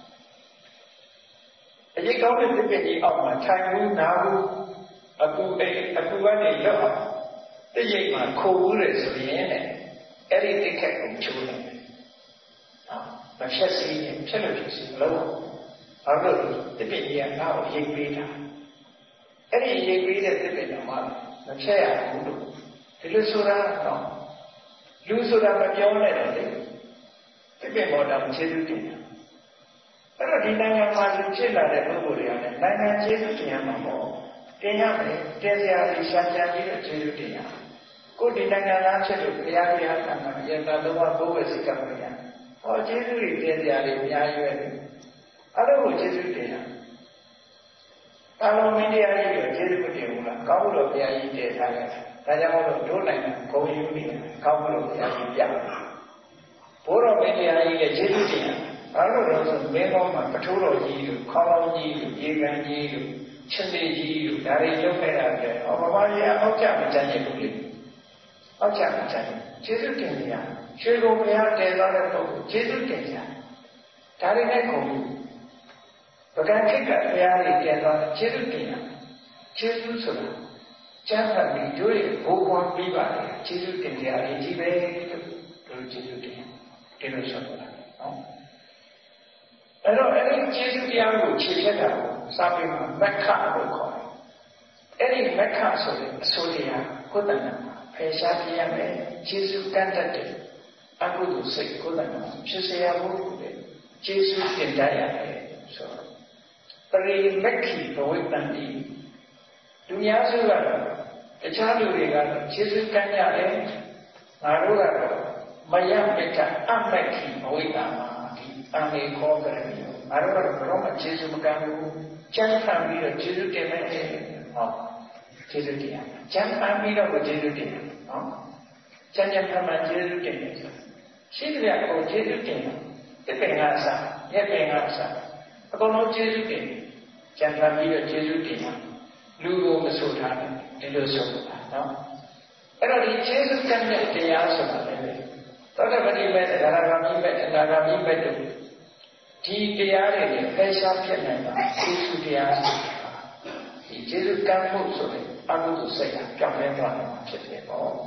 အရေးကောင်းတဲ့ပြည့်ပြည့်ကြီးအောက်မှာထိုင်ဘူးနားဘူးအကူအိမ်အကူကနေလွတ်အောင်တရိပ်မှာခိုးဘူးလေဆိုရင်လည်းအဲ့ဒီတိခက်ကိုချိုးတယ်နော်မဖြတ်စီရင်ဖြတ်လို့ဖြစ်စီမလို့ဘာလို့တပြည့်ကြီးကငါ့ကိုရိပ်ပေးတာအဲ့ဒီရိပ်ပေးတဲ့တပြည့်တော့မှမဖြတ်ရဘူးလို့ဒီလိုဆိုတာတော့လူဆိုတာမပြောနဲ့တော့လေတပြည့်ပေါ်တော့ခြေသူတင်တယ်အဲ့တော့ဒီနိုင်ငံမှာလူဖြစ်လာတဲ့ပုဂ္ဂိုလ်တွေကလည်းနိုင်ငံခြေသူတင်ရမှာပေါ့တင်ရမယ်တင်စရာကြီးရှာကြပြီးတော့ခြေသူတင်ရကိုဒီနိုင်ငံသားဖြစ်လို့ဘုရားတရားဆံမှာယတလုံးဝဘုဝေစိကမရဟောခြေသူတွေတင်စရာတွေအများကြီးပဲအဲ့လိုကိုခြေသူတင်ရအလုံးမင်းတရားကြီးကိုခြေသူမတင်ဘူးလားကောင်းလို့ဘုရားကြီးတည်ထားတယ်ဒါကြောင့်မို့လို့တို့နိုင်ငံဂုံယူနေတယ်ကောင်းလို့ဘုရားကြီးပြတယ်ဘိုးတော်မင်းတရားကြီးလည်းခြေသူတင်ရဘာလို့လဲဆိုမင်းတော်မှာပထိုးတော်ကြီးတို့ခေါင်းတော်ကြီးတို့ရေကန်ကြီးတို့ချင်းသေးကြီးတို့ဒါတွေလုပ်ခဲ့ရတယ်။ဟောဘာမှရအောက်ကြမချမ်းရဲ့ဘူးလေ။အောက်ကြမချမ်းကျေးဇူးတင်ရရွှေကုန်ဘုရားတည်သွားတဲ့ပုဂ္ဂိုလ်ကျေးဇူးတင်ရဒါတွေနဲ့ကုန်ဘူး။ပကံခိတ်ကဘုရားတွေတည်သွားတဲ့ကျေးဇူးတင်ရကျေးဇူးဆိုတာကျမ်းစာပြီးတို့ရဲ့ဘိုးဘွားပြီးပါလေကျေးဇူးတင်ကြရည်ကြီးပဲတို့ကျေးဇူးတင်ဒီလိုဆိုတော့နော်။အဲ့တော့အဲ့ဒီကျေးဇူးတရားကိုခြေဖြတ်တာကိုစာပေမှာမက္ခလို့ခေါ်တယ်။အဲ့ဒီမက္ခဆိုတဲ့အစိုးတရားကိုယ်တဏ္ဍာမှာဖယ်ရှားပြရမယ်ကျေးဇူးကမ်းတတ်တဲ့အကုသိုလ်စိတ်ကိုယ်တဏ္ဍာမှာဖြစ်စေရဖို့လေကျေးဇူးတင်တတ်ရတယ်ဆိုတော့ပရိမက္ခိဘဝိတ္တန်တိလူများစုကတော့တခြားလူတွေကတော့ကျေးဇူးကမ်းရတယ်ငါတို့ကတော့မယမေတ္တာအမက္ခိဘဝိတ္တမှာအမေခေါ်ကြတယ်ငါတို့ကတော့ဘယ်တော့မှကျေးဇူးမကမ်းဘူးကျမ်းခံပြီးတော့ကျေးဇူးတင်မယ်ဟောကျေးဇူးတင်ရကျမ်းခံပြီးတော့ကျေးဇူးတင်တယ်နော်ကျမ်းကျမ်းခံမှကျေးဇူးတင်တယ်ရှိတယ်ကိုကျေးဇူးတင်တယ်တပင်ကအစားရက်ပင်ကအစားအကုန်လုံးကျေးဇူးတင်ကျမ်းခံပြီးတော့ကျေးဇူးတင်လူကိုမဆိုထားဘူးဒီလိုဆိုတာနော်အဲ့တော့ဒီကျေးဇူးကမ်းတဲ့တရားဆိုတာလည်းသောတပတိမဲ့သရဂါမိမဲ့အနာဂါမိမဲ့တို့ဒီတရားတွေနဲ့ဖယ်ရှားဖြစ်နိုင်တာကျေးဇူးတရားဆိုတာဒီကျေစုကံမှုဆိုတဲ့အကုသိုလ်စိတ်ကကြောက်လဲသွားတယ်ဖြစ်တယ်ပေါ့ဒါ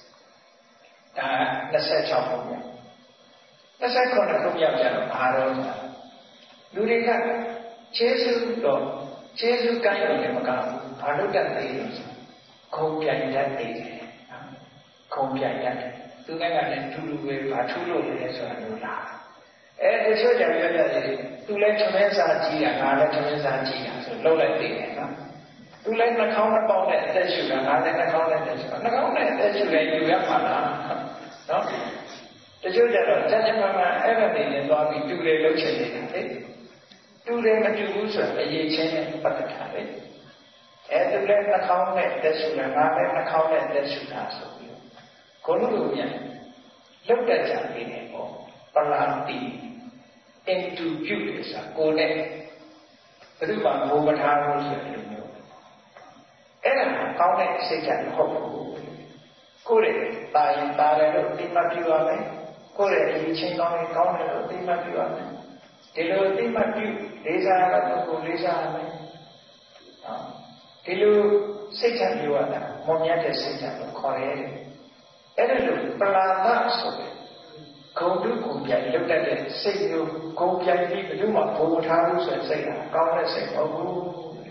နှစ်ဆယ့်၆ခုမြောက်နှစ်ဆယ့်ခုနှစ်ခုမြောက်ကျတော့ဘာတော့လူတွေကကျေစုတော့ကျေစုကံရုံနဲ့မကဘူးဘာလို့တတ်သေးလဲဆိုခုံပြိုင်တတ်သေးတယ်ခုံပြိုင်တတ်တယ်သူကလည်းတူတူပဲဘာထူးလို့လဲဆိုတာလို့လားအဲတချို့ကြောင့်ပြောကြတယ်သူလည်းသမင်းစားကြည့်တာငါလည်းသမင်းစားကြည့်တာဆိုလုံးလိုက်သေးတယ်နော်သူလည်းနှာခေါင်းနှပေါက်နဲ့အသက်ရှူတာငါလည်းနှာခေါင်းနဲ့အသက်ရှူတာနှာခေါင်းနဲ့အသက်ရှူတယ်ယူရမှာလားနော်တချို့ကြတော့စัจ mama အဲ့ဒါတွေနဲ့သွားပြီးတူတယ်လုံးချင်နေတာလေတူတယ်မတူဘူးဆိုတော့အရေးချင်းနဲ့ပတ်သက်တာလေအဲသူလည်းနှာခေါင်းနဲ့အသက်ရှူတာငါလည်းနှာခေါင်းနဲ့အသက်ရှူတာဆိုပြီးကိုလိုလိုမြန်လောက်တတ်ကြနေတယ်ပေါ့ပလာတိ into view ဆိုတာကိုယ်နဲ့ဘယ်သူမှဘိုးမထားဘူးဆိုတဲ့လိုမျိုးအဲ့ဒါကောင်းတဲ့စိတ်ဓာတ်မဟုတ်ဘူးကိုယ်ရဲ့တာရင်တာတယ်လို့သိမှတ်ပြုရမယ်ကိုယ်ရဲ့ဒီချင်းကောင်းရင်ကောင်းတယ်လို့သိမှတ်ပြုရမယ်ဒီလိုသိမှတ်ပြုလေးစားရတဲ့ပုဂ္ဂိုလ်လေးစားရမယ်ဒီလိုစိတ်ဓာတ်မျိုးကမောင်မြတ်တဲ့စိတ်ဓာတ်ကိုခေါ်ရဲအဲ့ဒါလိုပလာဒဆိုတဲ့ဂုံတုဂုံပြိုင်လောက်တတ်တဲ့စိတ်မျိုးဂုံပြိုင်ပြီးဘယ်လိုမှဘုံမထားဘူးဆိုတဲ့စိတ်ကကောင်းတဲ့စိတ်မဟုတ်ဘူး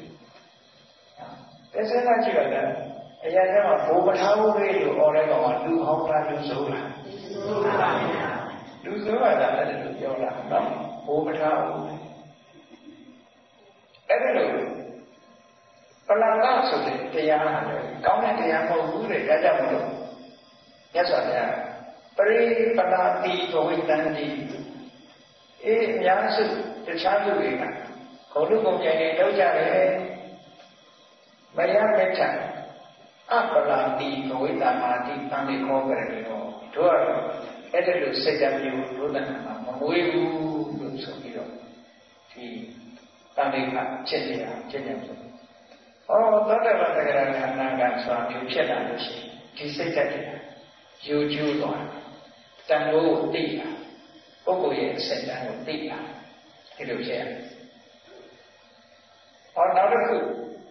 ။ဒါစဉ်းစားကြည့်ရတဲ့အရာထဲမှာဘုံမထားဘူးလေလို့ဟောတဲ့ကောင်ကလူဟောင်းလားလူဆိုးလားလူဆိုးပါဗျာလူဆိုးရတယ်လို့ပြောတာနော်ဘုံမထားဘူးအဲ့ဒါလို့ပလန်ကဆိုတဲ့တရားဟာလေကောင်းတဲ့တရားမဟုတ်ဘူးလေဒါကြောင့်မလို့မြတ်စွာဘုရားပရိပနာတိဘဝိတ္တန်တိအေးအများစုတခြားသူတွေကခொလူကုန်ကြိုင်နေလောက်ကြတယ်မရမထအပလာတိဘဝိတ္တမာတိတံမေခေါ်ကြတယ်တော့တို့ကတော့အဲ့ဒါလိုစိတ်ဓာတ်မျိုးဘုဒ္ဓနာမှာမမွေးဘူးလို့ဆိုပြီးတော့ဒီတံမေကချက်နေတာချက်နေဆိုဩသောတပန်တဂရခန္ဓာကဆိုတာမျိုးဖြစ်လာလို့ရှိရင်ဒီစိတ်ဓာတ်တွေယူကျူးသွားတန်ဖိုးကိုသိတာပုဂ္ဂိုလ်ရဲ့အစဉ်တန်းကိုသိတာဒီလိုဖြစ်ရတယ်။ဟောနောက်တစ်ခု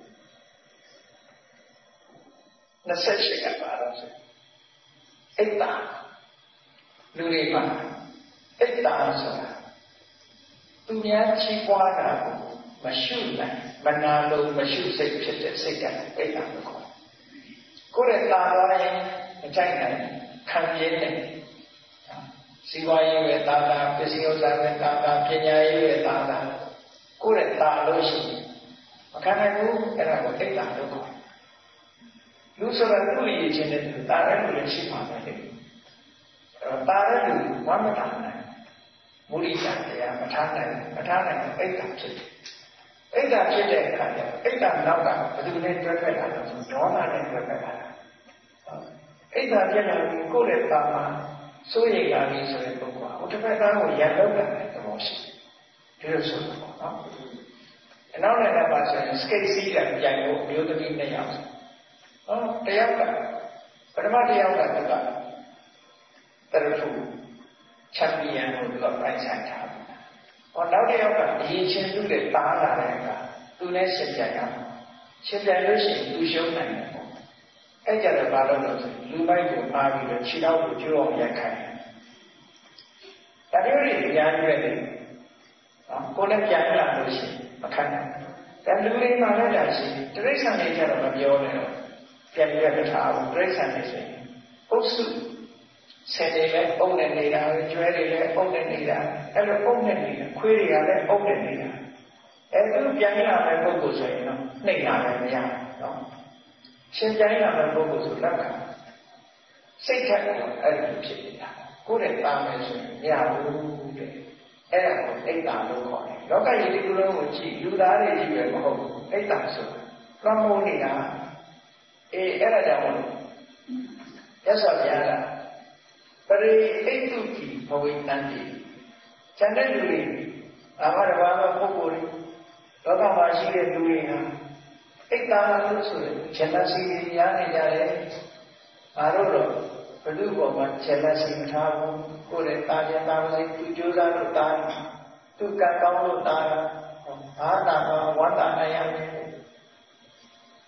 နှစ်ဆက်ရှိကပါတော့ဆိုအိတ်တာလူတွေမှာအိတ်တာဆိုတာသူများချီးပွားတာကိုမရှုနိုင်မနာလို့မရှုစိတ်ဖြစ်တဲ့စိတ်ကအိတ်တာလို့ခေါ်တယ်။ကိုယ်ရဲ့တာသွားရင်အကြိုက်နိုင်ခံရတဲ့စီဝါရေးပဲတာတာပစ္စည်းဥစ္စာပဲတာတာပညာရေးပဲတာတာကိုယ်ရဲ့တာလို့ရှိရင်မခံနိုင်ဘူးအဲ့ဒါကိုအိတ်တာလို့ခေါ်တယ်လူဆိုတာသူ့ရည်ချင်းတဲ့တာရဲလူလည်းရှိမှာပဲလေတာရဲလူဝမ်းမထားနိုင်မုရိဒတရားမထားနိုင်မထားနိုင်အိတ်တာဖြစ်တယ်အိတ်တာဖြစ်တဲ့အခါကျအိတ်တာနောက်ကဘယ်သူနဲ့တွဲဖက်လာလဲဆိုဒေါသနဲ့တွဲဖက်လာတာအိတ်တာဖြစ်လာပြီးကိုယ့်ရဲ့တာမှာစိုးရိမ်လာပြီဆိုတဲ့ပုဂ္ဂိုလ်ကဟိုတစ်ဖက်သားကိုရန်လုပ်တာတဲ့သဘောရှိတယ်ဒီလိုဆိုတော့နော်အနောက်နိုင်ငံမှာဆိုရင်စကိတ်စီးတာကြိုင်လို့မျိုးသမီးနှစ်ယောက်ဟောတယောက်ကပထမတယောက်ကတကတရဖူချန်ပီယံကိုသူကပိုင်ဆိုင်ထားတယ်ဟောနောက်တယောက်ကဒီချင်းသူ့ရဲ့တားလာတဲ့အခါသူလည်းရှင်းပြရအောင်ရှင်းပြလို့ရှိရင်သူရှုံးနိုင်တယ်ပေါ့အဲ့ကြတော့ဘာလို့လဲဆိုလူမိုက်ကိုမှားပြီးတော့ခြေထောက်ကိုကျိုးအောင်ရိုက်ခိုင်းတယ်ဒါမျိုးတွေကြားရွက်တယ်နော်ကိုယ်နဲ့ပြန်လာလို့ရှိရင်မခံနိုင်ဘူးဒါလူတွေမှလည်းဒါရှိတိရစ္ဆာန်တွေကျတော့မပြောနဲ့တော့ပြန်ပြရထားဘူးတိရစ္ဆာန်တွေဆိုရင်အုပ်စုဆယ်တွေလည်းအုပ်နဲ့နေတာကျွဲတွေလည်းအုပ်နဲ့နေတာအဲ့လိုအုပ်နဲ့နေတာခွေးတွေကလည်းအုပ်နဲ့နေတာအဲ့လိုပြန်လာတဲ့ပုဂ္ဂိုလ်ဆိုရင်တော့နှိမ့်လာတယ်မရဘူးနော်ရှင်ပြန်လာတဲ့ပုဂ္ဂိုလ်ဆိုလက်ခံစိတ်ထက်တော့အဲ့လိုဖြစ်နေတာကိုယ့်ရဲ့တာမယ်ဆိုရင်မရဘူးတဲ့အဲ့ဒါကိုအိတ်တာလို့ခေါ်တယ်လောကကြီးဒီလိုလုံးကိုကြည့်လူသားတွေကြီးပဲမဟုတ်ဘူးအိတ်တာဆိုတာလွှမ်းမိုးနေတာအေးအဲ့ဒါကြောင့်မို့ရသော်ဗျာပရိအိတ်တုတိဘဝိတန်တိကျန်တဲ့လူတွေအာမရဘာမပုဂ္ဂိုလ်တွေလောကမှာရှိတဲ့လူတွေဟာအိတ်တာလို့ဆိုရင်ခြေလက်စီတွေညားနေကြတယ်ငါတို့တော့ဘုသူ့ဘောမှာခြေလက်စီမထားဘူးကိုယ်ရဲ့တာကျင်တာမလေးသူကြိုးစားလို့တာသူကံကောင်းလို့တာဘာသာမှာဝန္တာနိုင်ရမယ်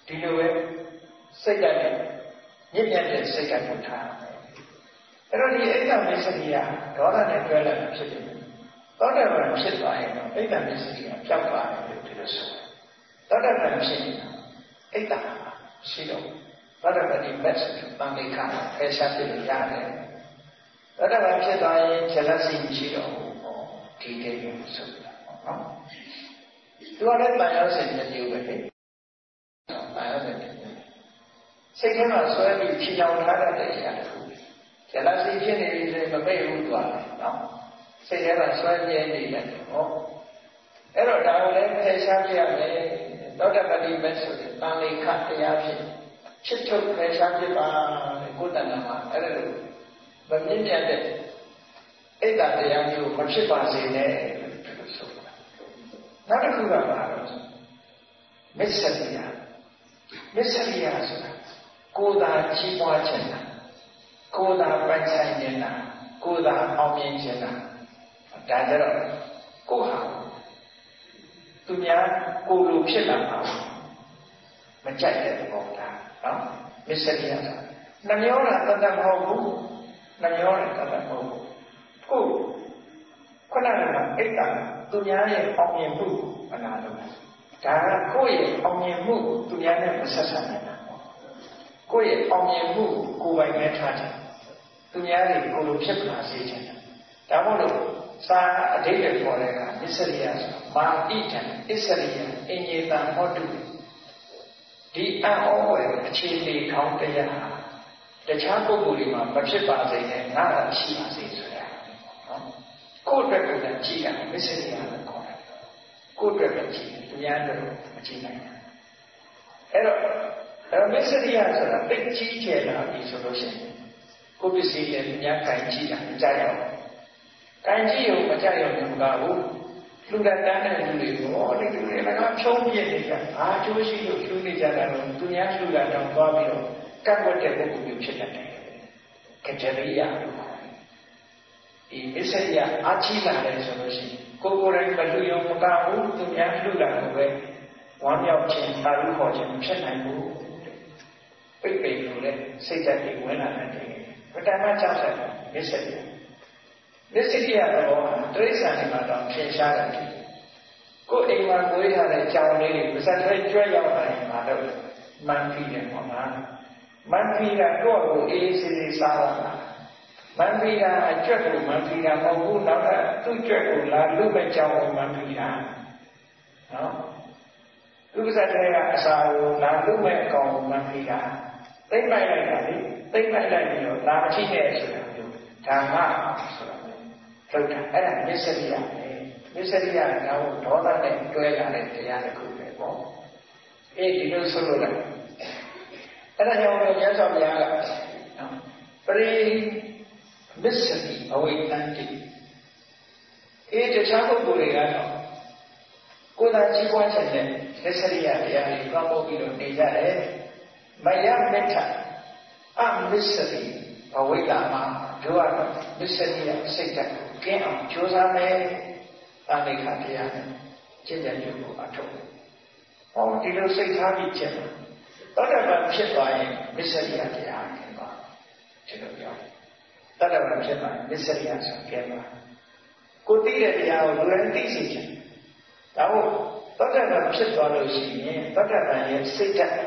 ဒီလိုပဲစိတ်ဓာတ်နဲ့ညစ်ညမ်းတဲ့စိတ်ဓာတ်ကိုထားအဲ့တော့ဒီအိတ်တမစ္စရိယဒေါသနဲ့တွဲလာတာဖြစ်တယ်သောတာပန်ဖြစ်သွားရင်တော့အိတ်တမစ္စရိယပျောက်သွားတယ်လို့ဒီလိုဆိုတယ်သောတာပန်ဖြစ်နေတာအိတ်တရှိတော့သောတာပန်ဒီမက်ဆိုတဲ့တန်လေးခါဖယ်ရှားပြလို့ရတယ်သောတာပန်ဖြစ်သွားရင်ဇလစီရှိတော့ဒီတေမျိုးဆိုတာနော်သူကလည်းတန်ရောစင်တဲ့မျိုးပဲလေတန်ရောစင်တဲ့စိတ်ထဲမှာဆွဲပြီးဖြောင်းထားတဲ့အရာတစ်ခုဇလစီဖြစ်နေပြီဆိုရင်မပိတ်ဘူးသွားတယ်နော်စိတ်ထဲမှာဆွဲပြဲနေတယ်ဟောအဲ့တော့ဒါကိုလည်းဖယ်ရှားပြရမယ်သောတာပတိမက်ဆိုတဲ့တန်လေးခတရားဖြစ်ဖြစ်ထုတ်ဖယ်ရှားပြပါကိုယ်တဏ္ဍာမှာအဲ့ဒါလိုမမြင့်မြတ်တဲ့အိတ်တတရားမျိုးမဖြစ်ပါစေနဲ့လို့ဆိုတာနောက်တစ်ခုကဘာလို့မစ္စရိယမစ္စရိယဆိုတာကိုယ်သာကြီးပွားခြင်းလားကိုယ်သာပိုင်ဆိုင်ခြင်းလားကိုယ်သာအောင်မြင်ခြင်းလားဒါကြတော့ကိုယ်ဟာသူများကိုယ်လိုဖြစ်လာမှာမကြိုက်တဲ့ဘောလားနော်မစ္စရိယဆိုတာနှမျောတာတတ်တတ်မဟုတ်ဘူးနှမျောတာတတ်တတ်မဟုတ်ဘူးကိုခုနကအိတ်တာသူများရဲ့အောင်မြင်မှုအနာလုံးဒါကကိုယ့်ရဲ့အောင်မြင်မှုသူများနဲ့မဆက်ဆံနိုင်တာကိုယ့်ရဲ့အောင်မြင်မှုကိုယ်ပိုင်နဲ့ထားတယ်သူများတွေကိုလိုဖြစ်လာစေချင်တယ်ဒါမို့လို့စာအဓိပ္ပာယ်ပေါ်တဲ့ကမစ္စရိယဆိုတာမာဣတံအစ္စရိယအင်္ဂေတံဟောတုဒီအံ့ဩဖွယ်အခြေအနေကောင်းတရားဟာတခြားပုဂ္ဂိုလ်တွေမှာမဖြစ်ပါစေနဲ့ငါ့အရှိပါစေဆိုတာနော်ကိုယ့်အတွက်ကိုယ်ကကြည့်ရတယ်မစ္စရိယလို့ခေါ်တယ်ကိုယ့်အတွက်ပဲကြည့်တယ်သူများအတွက်မကြည့်နိုင်ဘူးအဲ့တော့အဲ့တော့မစ္စရိယဆိုတာသိကြီးကျယ်လာပြီဆိုလို့ရှိရင်ကိုယ်ပစ္စည်းလည်းများကင်ကြည့်တာမကြရအောင်ကင်ကြည့်ရုံမကြရအောင်မကဘူးလူတန်းတန်းတဲ့လူတွေကိုဒီလူတွေကဖြုံးပြနေကြအာကျိုးရှိလို့ဖြုံးနေကြတာတော့သူများလူတန်းတောင်သွားပြီးတော့ကန့်ကွက်တဲ့ပုဂ္ဂိုလ်မျိုးဖြစ်တတ်တယ်ကကြရိယဒီမစ္စရိယအာချိလာတယ်ဆိုလို့ရှိရင်ကိုယ်ကိုယ်တိုင်မလူရုံမကဘူးသူများလူတာကိုပဲဝမ်းမြောက်ခြင်းသာလူခေါ်ခြင်းဖြစ်နိုင်ဘူးပိတ်ပိတ်လို့လည်းစိတ်ဓာတ်တွေဝင်လာတယ်ပထမကြောက်တယ်မစ္စရိယမစ္စရိယတော့တိရစ္ဆာန်တွေမှာတော့ဖြေရှားတယ်ကိုယ်အိမ်မှာကိုယ်ထားတဲ့ကြောင်လေးတွေပါဇက်ထဲကျွဲရောက်လာရင်မှာတော့မန်ပြီးတယ်ပေါ့နော်မန်ပြီးတာတော့ကိုအေးအေးဆေးဆေးစားလာတာမန်ပြီးတာအကျွက်ကိုမန်ပြီးတာမဟုတ်ဘူးနောက်ကသူ့ကျွက်ကိုလာလူမဲ့ကြောင်ကိုမန်ပြီးတာနော်သူပါဇက်ထဲကအစာကိုလာလူမဲ့အကောင်ကိုမန်ပြီးတာသိမ့်ပိုက်လိုက်တာလေသိမ့်ပိုက်လိုက်ပြီးတော့လာအချိနဲ့ဆိုတာမျိုးဓမ္မဆိုတာထုတ်တာအဲ့ဒါမစ္စရိယပဲမစ္စရိယကတော့ဒေါသနဲ့တွဲလာတဲ့တရားတစ်ခုပဲပေါ့အေးဒီလိုဆိုလို့လားအဲ့ဒါကြောင့်မြတ်စွာဘုရားကပရိမစ္စရိအဝိတ္တန်တိအေးတခြားပုဂ္ဂိုလ်တွေကတော့ကိုယ်သာကြီးပွားခြင်းနဲ့မစ္စရိယတရားတွေကောင်းဖို့ပြီးတော့နေကြတယ်မယမေတ္ထအမစ္စရိအဝိတ္တမှာတို့ကတော့မစ္စရိယစိတ်ဓာတ်ကိုကင်းအောင်ကြိုးစားမယ်တာလိခတရားနဲ့ကျင့်ကြံကြဖို့အထောက်ဟောဒီလိုစိတ်ထားပြီးကျင့်တယ်သောတာပန်ဖြစ်သွားရင်မစ္စရိယတရားကျင့်ပါဒီလိုပြောသောတာပန်ဖြစ်သွားရင်မစ္စရိယဆိုကျင့်ပါကိုသိတဲ့တရားကိုလူတိုင်းသိစေချင်ဒါမို့သောတာပန်ဖြစ်သွားလို့ရှိရင်သောတာပန်ရဲ့စိတ်ဓာတ်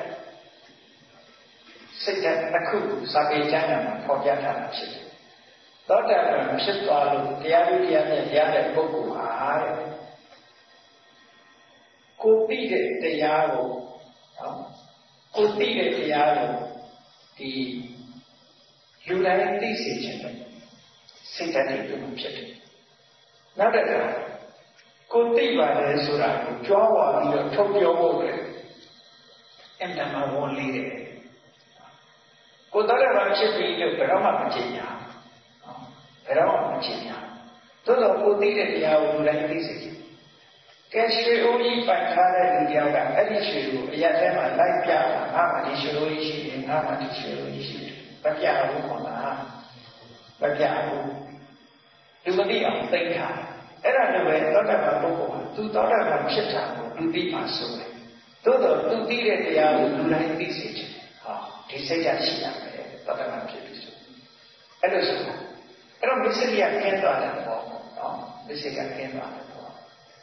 စိတ်ဓာတ်တစ်ခုစာပေကျမ်းမှာဖော်ပြထားတာဖြစ်တယ်သောတာပန်ဖြစ်သွားလို့တရားဥတရားနဲ့ရတဲ့ပုဂ္ဂိုလ်ဟာတဲ့ကိုသိတဲ့တရားကိုနော်ကိုသိတဲ့တရားကိုဒီလူတိုင်းသိစေချင်တယ်စိတ်ဓာတ်တွေဖြစ်တယ်နောက်တစ်ခါကိုသိပါတယ်ဆိုတာကိုကြွားဝါပြီးတော့ထုတ်ပြောဖို့အတွက်အင်တမဝန်လေးတယ်ကိုတော်တော်ဖြစ်ပြီးလို့ဘယ်တော့မှမကြင်ညာဘယ်တော့မှမကြင်ညာသို့တော့ကိုသိတဲ့တရားကိုလူတိုင်းသိစေချင်ကဲရွှေအိုးကြီးပိုင်ထားတဲ့လူတယောက်ကအဲ့ဒီရွှေကိုအရက်ထဲမှာလိုက်ပြတာငါမှဒီရွှေအိုးကြီးရှိတယ်ငါမှဒီရွှေအိုးကြီးရှိတယ်မပြဘူးခေါ်လားမပြဘူးလူမသိအောင်သိထားအဲ့ဒါလည်းပဲသောတာပန်ပုဂ္ဂိုလ်ကသူသောတာပန်ဖြစ်တာကိုလူသိမှဆိုတယ်သို့တော့သူသိတဲ့တရားကိုလူတိုင်းသိစေချင်တယ်ဟာဒီစိတ်ဓာတ်ရှိရမယ်တတ္တမဖြစ်ပြီဆိုအဲ့လိုဆိုတာအဲ့တော့မစ္စရိယကင်းသွားတယ်ပေါ့နော်မစ္စရိယကင်းသွားတယ်ပေါ့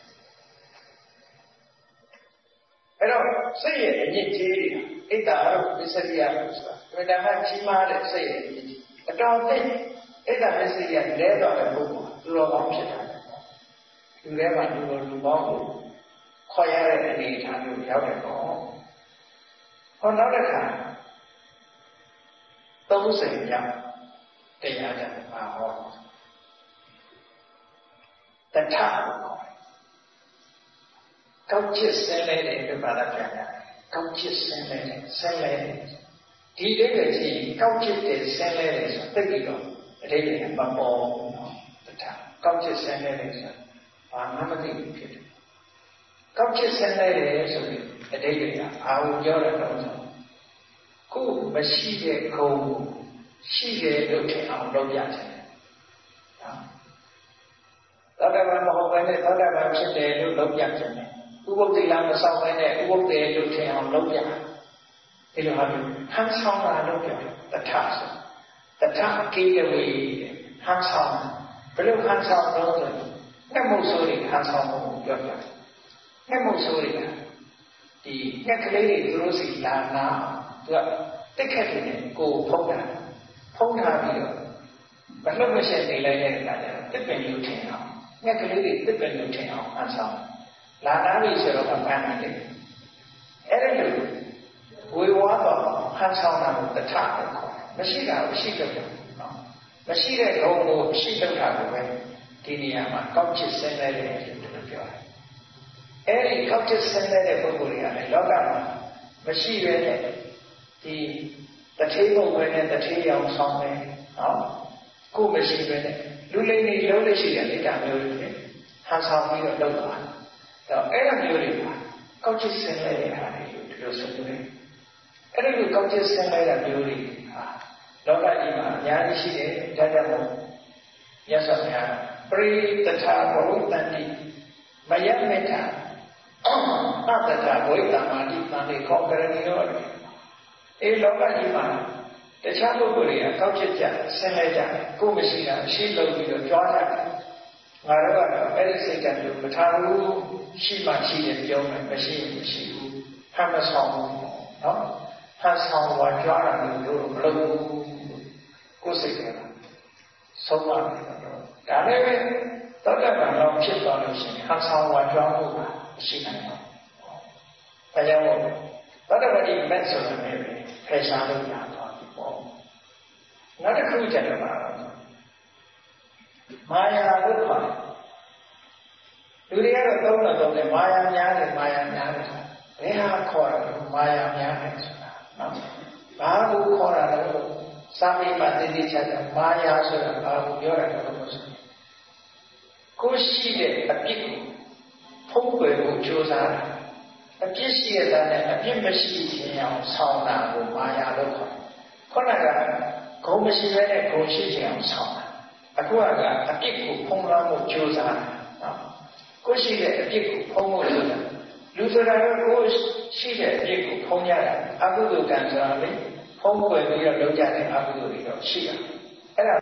အဲ့တော့စိတ်ရဲ့အညစ်အကြေးတွေဣဒ္ဓာရောမစ္စရိယလို့ဆိုတာဒါမှကြီးမားတဲ့စိတ်ရဲ့အညစ်အကြေးအတော်သိဣဒ္ဓာမစ္စရိယလဲသွားတဲ့ပုဂ္ဂိုလ်သူတော်ကောင်းဖြစ်တာလူထဲမှာလူတော်လူပေါင်းကိုခေါ်ရတဲ့အနေအထားမျိုးရောက်တယ်ပေါ့ဟောနောက်တစ်ခါသုံးဆယ်မြောက်တရားကြမှာဟောတထလို့ခေါ်တယ်ကောက်ချစ်ဆင်းလဲတဲ့ပြပါဒပြန်ရတယ်ကောက်ချစ်ဆင်းလဲတဲ့ဆင်းလဲတဲ့ဒီလေးတွေကြီးကောက်ချစ်တဲ့ဆင်းလဲတဲ့ဆိုသိပြီးတော့အတိတ်ကမပေါ်ဘူးနော်တထကောက်ချစ်ဆင်းလဲတဲ့ဆိုဘာမှမသိဘူးဖြစ်တယ်ကောက်ချစ်ဆင်းလဲတယ်ဆိုပြီးအတိတ်ကအာဟုပြောတဲ့တော့ကိုယ်မရှိတဲ့ခုံရှိတယ်လို့ထင်အောင်လုပ်ရတယ်သောတာပန်မဟုတ်ဘဲနဲ့သောတာပန်ဖြစ်တယ်လို့လုပ်ပြတယ်ဥပုသ္တိလမဆောင်ဘဲနဲ့ဥပုသ္တေလို့ထင်အောင်လုပ်ပြဒီလိုဟာမျိုးဟန်ဆောင်တာလုပ်ပြတထဆိုတထကိကဝေဟန်ဆောင်ဘယ်လိုဟန်ဆောင်တော့ဆိုငှက်မှုဆိုးတွေဟန်ဆောင်မှုပြောပြငှက်မှုဆိုးတွေကဒီငှက်ကလေးတွေသူတို့စီလာနာသူကတိတ်ခက်နေတယ်ကိုဖုံးတာဖုံးထားပြီးတော့ဘယ်လိုမရှိနေလိုက်တဲ့အခါကျတော့တစ်ပင်လို့ထင်အောင်ငှက်ကလေးတွေတစ်ပင်လို့ထင်အောင်ဟန်ဆောင်လာနာပြီဆိုတော့ပန်းနေတယ်အဲ့ဒါလိုဝေဝါတော့ဟန်ဆောင်တာကိုတထလို့ခေါ်တယ်မရှိတာကိုရှိလို့ပြောနော်မရှိတဲ့ဂုဏ်ကိုရှိလို့တာကိုပဲဒီနေရာမှာကောက်ချစ်ဆင်းလဲတယ်လို့ပြောတယ်အဲ့ဒီကောက်ချစ်ဆင်းလဲတဲ့ပုဂ္ဂိုလ်တွေကလည်းလောကမှာမရှိပဲနဲ့ဒီတထေးဘုံပဲနဲ့တထေးရောင်ဆောင်တယ်နော်ကိုယ်မရှိပဲနဲ့လူလိမ့်နေလုံးလို့ရှိတဲ့ဣဒ္ဓမျိုးတွေဟန်ဆောင်ပြီးတော့လုပ်သွားတော့အဲ့လိုမျိုးတွေပါကောက်ချစ်ဆင်းလဲတဲ့ဟာတွေဒီလိုဆိုနေတယ်အဲ့ဒီလိုကောက်ချစ်ဆင်းလဲတဲ့မျိုးတွေဟာလောကကြီးမှာအများကြီးရှိတယ်ဒါကြောင့်မို့ရသော်များပရိတထာဘဝတ္တိမယမေတ္တာအတ္တတာဘဝတ္တမာတိတန်လေခေါ်ကြရရောအေးလောကကြီးမှာတခြားပုဂ္ဂိုလ်တွေကကောက်ချစ်ကြဆင်းလဲကြကိုယ်မရှိတာရှိလို့ပြီးတော့ကြွားကြတယ်ငါတို့ကတော့အဲ့ဒီစိတ်ဓာတ်မျိုးမထားဘူးရှိမှရှိတယ်ပြောမယ်မရှိရင်မရှိဘူးဟန်မဆောင်ဘူးနော်ဟန်ဆောင်ဝါကြွားတာမျိုးတို့မလုပ်ဘူးကိုယ်စိတ်ကဆုံးမတယ်တော့ဒါလည်းပဲသောတာပန်တော့ဖြစ်သွားလို့ရှိရင်ဟန်ဆောင်ဝါကြွားမှုကမရှိနိုင်ဘူးဒါကြောင့်မို့သောတာပတိမက်ဆိုတာလည်းဖယ်ရှားလို့ရသွားပြီပေါ့နောက်တစ်ခုကျတော့မာယာလို့ခေါ်တယ်လူတွေကတော့သုံးတော့သုံးတယ်မာယာများတယ်မာယာများတယ်ဘယ်ဟာခေါ်တာမာယာများတယ်ဆိုတာနော်ဘာကိုခေါ်တာလဲစာပေမှာတည်တည်ချာချာမာယာဆိုတာဘာကိုပြောတာလဲလို့ဆိုကိုရှိတဲ့အပြစ်ကိုဖုံးကွယ်ဖို့ကြိုးစားတာအပြစ်ရှိတဲ့နဲ့အပြစ်မရှိခြင်းအောင်ဆောင်းတာကိုမာယာလို့ခေါ်တယ်ခုနကဂုဏ်မရှိတဲ့ဂုဏ်ရှိခြင်းအောင်ဆောင်းတာအခုကအပြစ်ကိုဖုံးလွှမ်းဖို့ကြိုးစားတာနော်ကိုရှိတဲ့အပြစ်ကိုဖုံးဖို့ကြိုးစားလူဆိုတာကကိုရှိတဲ့အပြစ်ကိုဖုံးရတာအကုသိုလ်ကံဆိုတာလေဖုံးကွယ်ပြီးတော့လုပ်ကြတဲ့အကုသိုလ်တွေတော့ရှိတာအဲ့ဒါ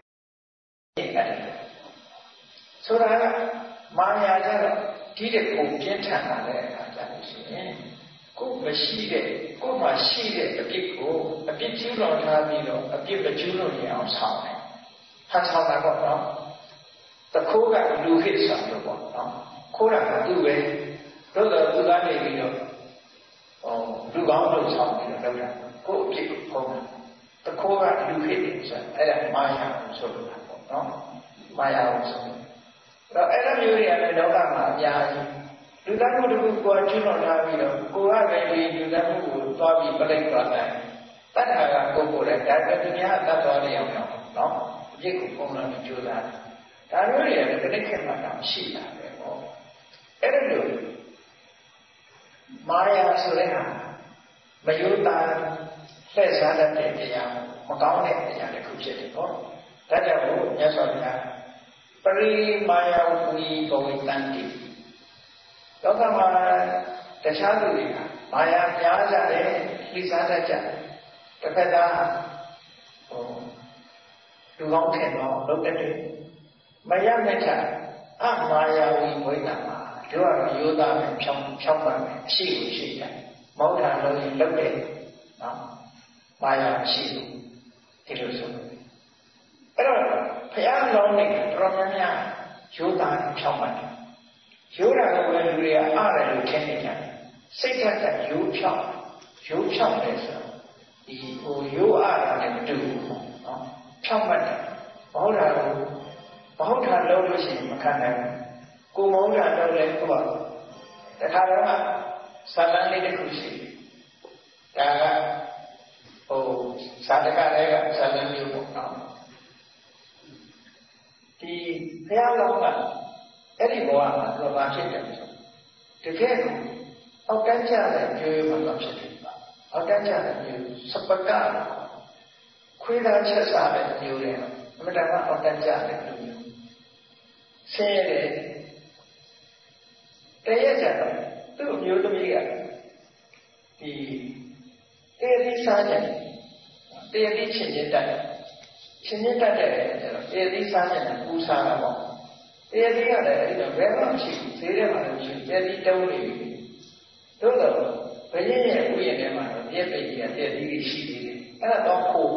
ဆိုတာကမာယာကြတော့ဒီတဲ့ပုံပြင်းထန်လာတဲ့အခါကျလို့ရှိရင်ကိုမရှိတဲ့ကိုမှရှိတဲ့အပြစ်ကိုအပြစ်ကျူးလွန်ထားပြီးတော့အပြစ်မကျူးလွန်ရအောင်ဆောင်တယ်ဟန်ဆောင်တာပေါ့နော်တခိုးကလူခိဆိုတော့ပေါ့နော်ခိုးတာကသူ့ပဲတို့တော့သူကနေပြီးတော့ဟောလူကောင်းလို့ဆောင်ပြီးတော့လုပ်တာကိုအပြစ်ကိုဖုံးတယ်တခိုးကလူခိဆိုအဲ့ဒါမာယာကိုဆိုလိုတာပေါ့နော်မာယာကိုဆိုတော့အဲ့လိုမျိုးတွေကလည်းလောကမှာအများကြီးလူသားမှုတစ်ခုကိုကျွလွန်ထားပြီးတော့ကိုယ်ကပဲဒီလူသားမှုကိုသွားပြီးပြလိုက်သွားတယ်တတ်တာကကိုယ်ကိုယ်လည်းဒါပဲသူများတတ်သွားတယ်အောင်နော်အပြစ်ကိုပုံလာပြီးကြိုးစားတယ်ဒါမျိုးတွေလည်းတစ်ခက်မှတော့ရှိတာပဲဟောအဲ့ဒါလိုမာယာဆိုတဲ့ဟာမယုံတာလှည့်စားတဲ့တရားမကောင်းတဲ့တရားတစ်ခုဖြစ်တယ်ဟောဒါကြောင့်ဘုရားစွာဘုရားပရိမာယာဝီဘဝိတ္တိလောကမှာတခြားသူတွေကမာယာများကြတယ်လိစားတတ်ကြတစ်ဖက်ကဟိုလူကောင်းထင်တော့လုပ်တတ်တယ်မရမဲ့ချအမာယာဝီဝိဒ္ဓမှာတို့ကရိုးသားမယ်ဖြောင်းဖြောင်းပါမယ်အရှိကိုရှိတယ်မောဋ္ဌာလုံးရင်လုပ်တယ်နော်မာယာရှိလို့ဒီလိုဆိုအဲ့တော့ဘုရားလုံးနေတော်များများရိုးသားဖြောင်းပါတယ်ရိုးတာကလည်းလူတွေကအားတယ်လို့ထင်နေကြတယ်စိတ်ဓာတ်ကရိုးဖြောင်းရိုးဖြောင်းတယ်ဆိုတော့ဒီဟိုရိုးအားတာနဲ့မတူဘူးနော်ဖြောင်းမှတ်တယ်မဟုတ်တာကိုမဟုတ်တာလုပ်လို့ရှိရင်မခံနိုင်ဘူးကိုမဟုတ်တာလုပ်လဲကိုကတခါတော့ဇာလန်လေးတစ်ခုရှိတယ်ဒါကဟိုဇာတကတွေကဇာလန်မျိုးပေါ့နော်ဒီဘုရားလုံးကအဲ့ဒီဘဝမှာသူကဖြစ်တယ်ဆိုတကယ်ကိုအောက်တန်းကြတဲ့ကျွေးမှတော့ဖြစ်တယ်အောက်တန်းကြတဲ့ကျွေးစပကခွေးသားချက်စားတဲ့မျိုးတွေအမှန်တမ်းအောက်တန်းကြတဲ့လူမျိုးဆင်းရဲတဲ့တရကြတော့သူ့အမျိုးသမီးကဒီတေတိစားကြတယ်တေတိချင်းချင်းတက်ချင်းချင်းတက်တဲ့ကျတော့တေတိစားကြတယ်ပူစားတာပေါ့တေတိကလည်းအဲ့တော့ဘယ်မှမရှိဘူးဈေးထဲမှာလည်းမရှိဘူးတေတိတုံးနေပြီသို့တော့ဘယင်းရဲ့ဥယျာဉ်ထဲမှာတော့ပြည့်ပိတ်ကြီးကတေတိကြီးရှိသေးတယ်အဲ့ဒါတော့ခိုး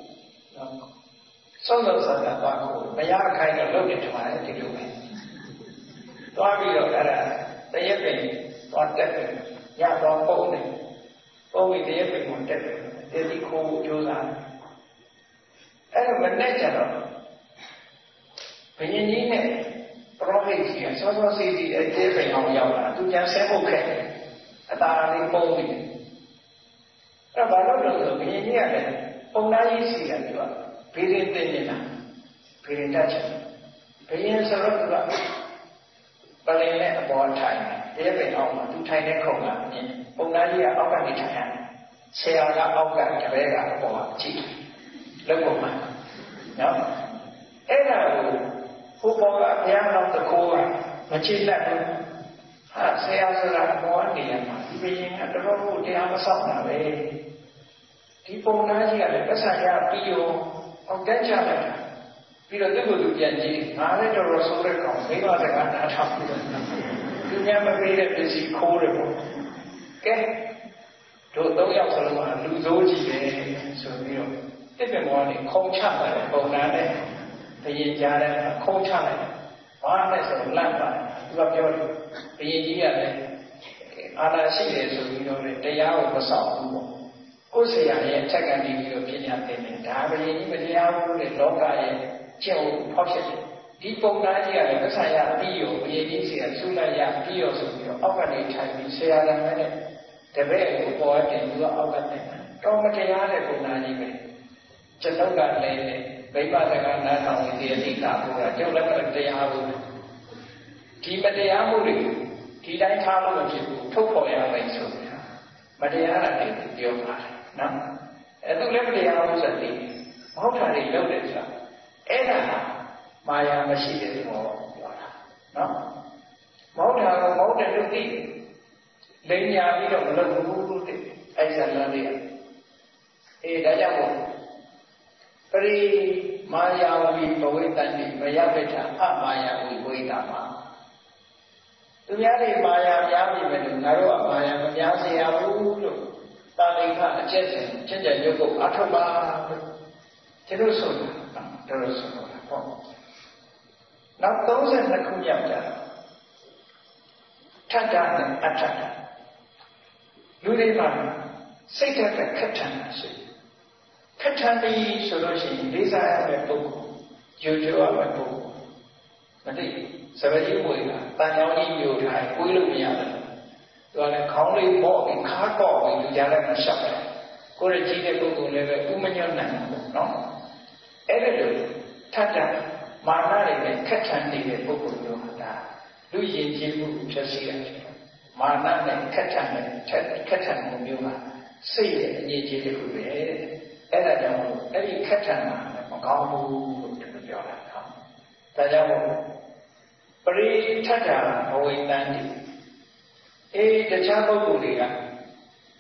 ဆုံးလို့ဆိုတာတော့ခိုးမရခိုင်းတော့လုပ်နေတယ်မှာဒီလိုပဲသွားပြီးတော့အဲ့ဒါတရက်ပင်သွားတက်တယ်ရတော့ပုံတယ်ပုံပြီးတရက်ပင်ကိုတက်တယ်တေတိခိုးကြိုးစားအဲ့တော့မနဲ့ကြတော့ဘယင်းကြီးနဲ့ပရောဟိတ်ကြီးကစောစောစီးစီးအဲ့တေပင်အောင်ရောက်လာသူကြံဆဲဖို့ခဲ့တယ်အတားလေးပုံပြီးအဲ့ဘာလို့လဲဆိုဘယင်းကြီးကလည်းပုံသားကြီးစီကသူကဘေးရင်တင်နေတာဘေးရင်တက်ချင်ဘယင်းဆိုတော့သူကပလင်နဲ့အပေါ်ထိုင်တယ်တေပင်အောင်မှာသူထိုင်တဲ့ခုံကပုံသားကြီးကအောက်ကနေထိုင်ရတယ်ဆရာကအောက်ကတပည့်ကအပေါ်ကကြည့်လောက်ပေါ်မှာနော်အဲ့ဒါကိုဘုဘောကဘုရားတော်တခိုးကမချိတတ်ဘူးဟာဆရာဆိုတာဘောနေရမှာဒီဘရင်ကတော်တော်တရားမဆောက်တာပဲဒီပုံသားကြီးကလည်းပတ်စံရပြီးရောအောင်တက်ကြလိုက်တာပြီးတော့သူ့ကိုယ်သူပြန်ကြည့်ငါလည်းတော်တော်ဆိုးတဲ့ကောင်မိဘစကားနားထောင်ပြီးတော့သူများမပေးတဲ့ပစ္စည်းခိုးတယ်ပေါ့ကဲတို့သုံးယောက်စလုံးကလူဆိုးကြီးပဲဆိုပြီးတော့တစ်ပင်ပေါ်ကနေခုံချတယ်ပုံသားနဲ့ဘယင်ကြားတယ်ခုံချလိုက်ဘာနဲ့ဆိုလန့်ပါသူကပြောတယ်ဘယင်ကြီးကလည်းအာနာရှိတယ်ဆိုပြီးတော့တရားကိုမဆောင်ဘူးပေါ့ကိုယ်ဆရာရဲ့အချက်ကနေပြီးတော့ပညာသင်တယ်ဒါဘယင်ကြီးမတရားဘူးတဲ့လောကရဲ့ကျင့်ဝတ်ဖောက်ဖြစ်တယ်ဒီပုံသားကြီးကလည်းပစ္ဆာရပြီးရောဘယင်ကြီးဆရာဆုလိုက်ရပြီးရောဆိုပြီးတော့အောက်ကနေထိုင်ပြီးဆရာကလည်းတပည့်ကိုပေါ်တင်သူကအောက်ကနေတော့မတရားတဲ့ပုံသားကြီးပဲကျွန်ုပ်ကလည်းဗိမာန်စကားနားထောင်နေတဲ့အဓိကဘုရားကျုပ်လည်းမတရားဘူးဒီမတရားမှုတွေဒီတိုင်းထားလို့မဖြစ်ဘူးထုတ်ဖော်ရမယ်ဆိုပြီးမတရားတာတွေပြောပါတယ်နော်အဲ့သူလည်းမတရားဘူးဆိုတဲ့မဟုတ်တာတွေလုပ်တယ်ဆိုတာအဲ့ဒါမာယာမရှိတဲ့ဘောပြောတာနော်မဟုတ်တာကမဟုတ်တယ်လို့သိလိမ်ညာပြီးတော့မလုပ်ဘူးလို့သိအဲ့ဒါလည်းလေအေးဒါကြောင့်ပရိမာယာဝိဘဝိတ္တိမယပိဋ္ဌအမာယာဝိဘဝိတ္တမှာသူများတွေမာယာများပြီပဲလို့ငါတို့ကမာယာမများစေရဘူးလို့တာလိခအကျက်စဉ်ချက်ချက်ရုပ်ကိုအထောက်ပါလို့ဒီလိုဆိုတာတော်တော်ဆိုတာပေါ့နောက်သုံးဆယ်နှစ်ခုမြောက်ကြထထနဲ့အထထလူတွေမှာစိတ်ဓာတ်ကခက်ထန်တာရှိခက်ထန်ပြီးဆိုလို့ရှိရင်လေးစားရမယ့်ပုဂ္ဂိုလ်ကြိုးကြောရမယ့်ပုဂ္ဂိုလ်မသိစပယ်ကြီးဝေကတန်ကြောင်းကြီးယူထားကိုယ်လို့မရတယ်သူကလည်းခေါင်းလေးပေါ့ပြီးခါတော့ပြီးလူကြလည်းမရှောက်တယ်ကိုယ်ရကြီးတဲ့ပုဂ္ဂိုလ်လည်းပဲဥမညွတ်နိုင်ဘူးနော်အဲ့ဒါလိုထပ်တာမာနတွေနဲ့ခက်ထန်နေတဲ့ပုဂ္ဂိုလ်မျိုးဟာဒါလူယဉ်ကျေးမှုဖြစ်စီရတယ်မာနနဲ့ခက်ထန်တဲ့ခက်ထန်မှုမျိုးဟာစိတ်ရဲ့အငြိကျေးတစ်ခုပဲအဲ့ဒါကြောင့်အဲ့ဒီခက်ထန်တာမကောင်းဘူးလို့ပြောတာနော်ဒါကြောင့်ပရိထထဘဝိတ္တန်ဒီအေးတခြားပုဂ္ဂိုလ်တွေက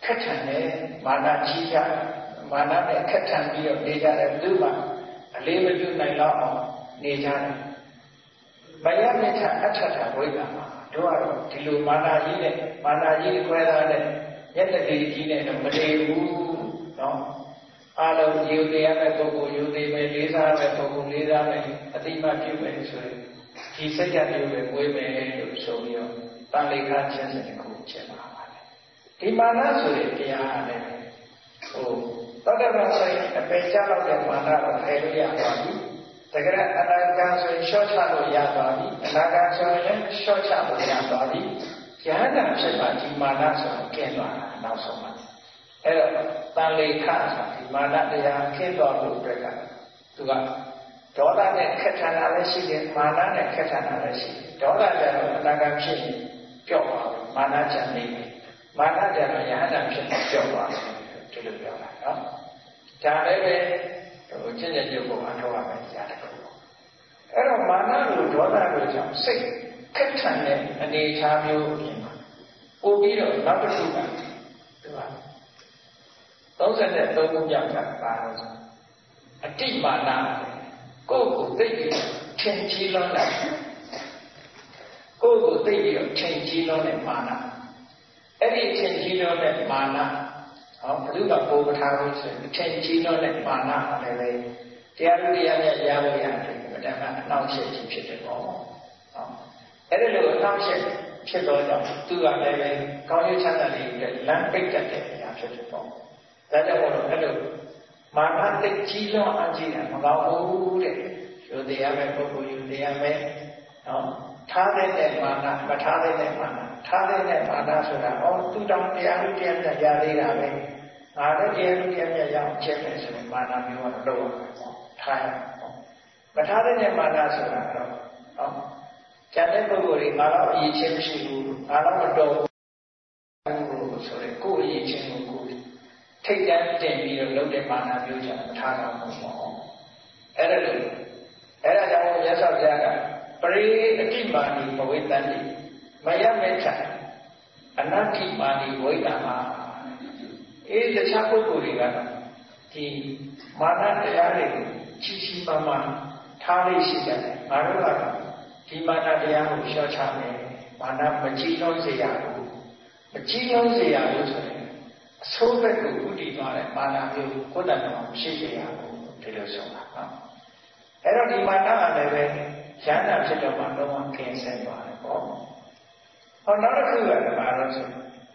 ခက်ထန်တဲ့မာနကြီးကြမာနနဲ့ခက်ထန်ပြီးတော့နေကြတယ်ဘယ်သူမှအလေးမပြုနိုင်တော့အောင်နေကြတယ်မယမြတ်အထထဝိဒာမှာတို့ကတော့ဒီလိုမာနကြီးနဲ့မာနကြီးခွဲထားတဲ့ယက်တတိကြီးနဲ့တော့မတည်ဘူးနော်အားလုံးယူသေးရတဲ့ပုဂ္ဂိုလ်ယူသေးမယ်လေးစားတဲ့ပုဂ္ဂိုလ်လေးစားမယ်အတိမပြုမယ်ဆိုရင်ဒီစိတ်ဓာတ်မျိုးပဲဝေးမယ်လို့ဆိုပြီးတော့တန်လေခါချင်းစတဲ့ခုချက်ပါပါတယ်ဒီမာနဆိုတဲ့တရားကလည်းဟိုသောတာပန်ဆိုင်အပေချလောက်တဲ့မာနကိုဖယ်လို့ရပါဘူးတကယ်အနာဂတ်ဆိုရင်ရှော့ချလို့ရပါပြီအနာဂတ်ဆိုရင်ရှော့ချလို့ရပါပြီယဟန္တာဖြစ်ပါဒီမာနဆိုတာကျင်းသွားတာနောက်ဆုံးမှာအဲ့တော့တန်လေခဆိုတာဒီမာနတရားကျင်းသွားလို့အတွက်ကသူကဒေါသနဲ့ခက်ထန်တာလည်းရှိတယ်မာနနဲ့ခက်ထန်တာလည်းရှိတယ်ဒေါသကြတော့အနာဂတ်ဖြစ်ရင်ကြောက်ပါဘူးမာနကြနေတယ်မာနကြတော့ယဟန္တာဖြစ်ရင်ကြောက်ပါဘူးဒီလိုပြောတာနော်ဒါလည်းပဲဟိုကျင့်တဲ့ပြုပုံအထောက်အပံ့ကြားတယ်ပေါ့အဲ့တော့မာနလိုဒေါသလိုကြောင့်စိတ်ခက်ထန်တဲ့အနေအထားမျိုးအပြင်မှာပို့ပြီးတော့နောက်တစ်ခုကဒီမှာသုံးဆယ်သုံးခုမြောက်ကပါတော့အတိမာနကိုယ့်ကိုသိပြီးထင်ကြီးလွန်းတာကိုယ့်ကိုသိပြီးတော့ထင်ကြီးလွန်းတဲ့မာနအဲ့ဒီထင်ကြီးလွန်းတဲ့မာနဟောဘုရားပုံပထားလို့ဆိုရင်ထင်ကြီးလွန်းတဲ့မာနလည်းပဲတရားလူတရားနဲ့ရဖို့ရတယ်ဗဒနာအနောက်ရှက်ကြီးဖြစ်တယ်ပေါ့ဟောအဲ့ဒီလိုအနောက်ရှက်ဖြစ်တော့ကြောင့်သူကလည်းပဲကောင်းကျိုးချမ်းသာလေးတွေလမ်းပိတ်တတ်တဲ့အရာဖြစ်တယ်ပေါ့ဒါကြောင့်မို့လို့အဲ့လိုမာနတိတ်ကြီးလွန်အကြည့်တာမကောင်းဘူးတဲ့ယူတရားမဲ့ပုဂ္ဂိုလ်ယူတရားမဲ့နော်ထားတဲ့နဲ့မာနမထားတဲ့နဲ့မာနထားတဲ့နဲ့မာနဆိုတာဟောသူတောင်တရားလူတရားမြတ်ရသေးတာပဲငါလည်းတရားလူတရားမြတ်ရအောင်ချက်မယ်ဆိုရင်မာနမျိုးကတော့လုပ်ရမှာပေါ့ထားရပေါ့မထားတဲ့နဲ့မာနဆိုတာတော့ဟောကျန်တဲ့ပုဂ္ဂိုလ်တွေငါတော့အရေးချင်းမရှိဘူးငါတော့မတော်ဘူးဆိုရင်ကိုယ့်အရေးချင်းကိုကိုယ်ထိတ်တန့်တင်ပြီးတော့လုပ်တဲ့မာနမျိုးကြောင့်ထားတာမဟုတ်ပါဘူးအဲ့ဒါလို့အဲ့ဒါကြောင့်မြတ်စွာဘုရားကပရိအတိမာနိဘဝေတ္တိမယမေထအနတ္တိမာနိဝိတ္တမအေးတခြားပုဂ္ဂိုလ်တွေကဒီမာနတရားတွေကိုချီချီမာမာထားလို့ရှိကြတယ်ငါတို့ကဒီမာနတရားကိုရှော့ချမယ်မာနမကြီးလုံးစေရဘူးမကြီးလုံးစေရဘူးဆိုရင်အဆိုးဘက်ကိုဥတည်သွားတဲ့မာနမျိုးကိုယ်တည်းမှာမရှိစေရဘူးဒီလိုဆိုတာနော်အဲ့တော့ဒီမာနကလည်းပဲရဟန္တာဖြစ်တော့မှလုံးဝကင်းစင်သွားတယ်ပေါ့ဟောနောက်တစ်ခုကဘာလို့ဆို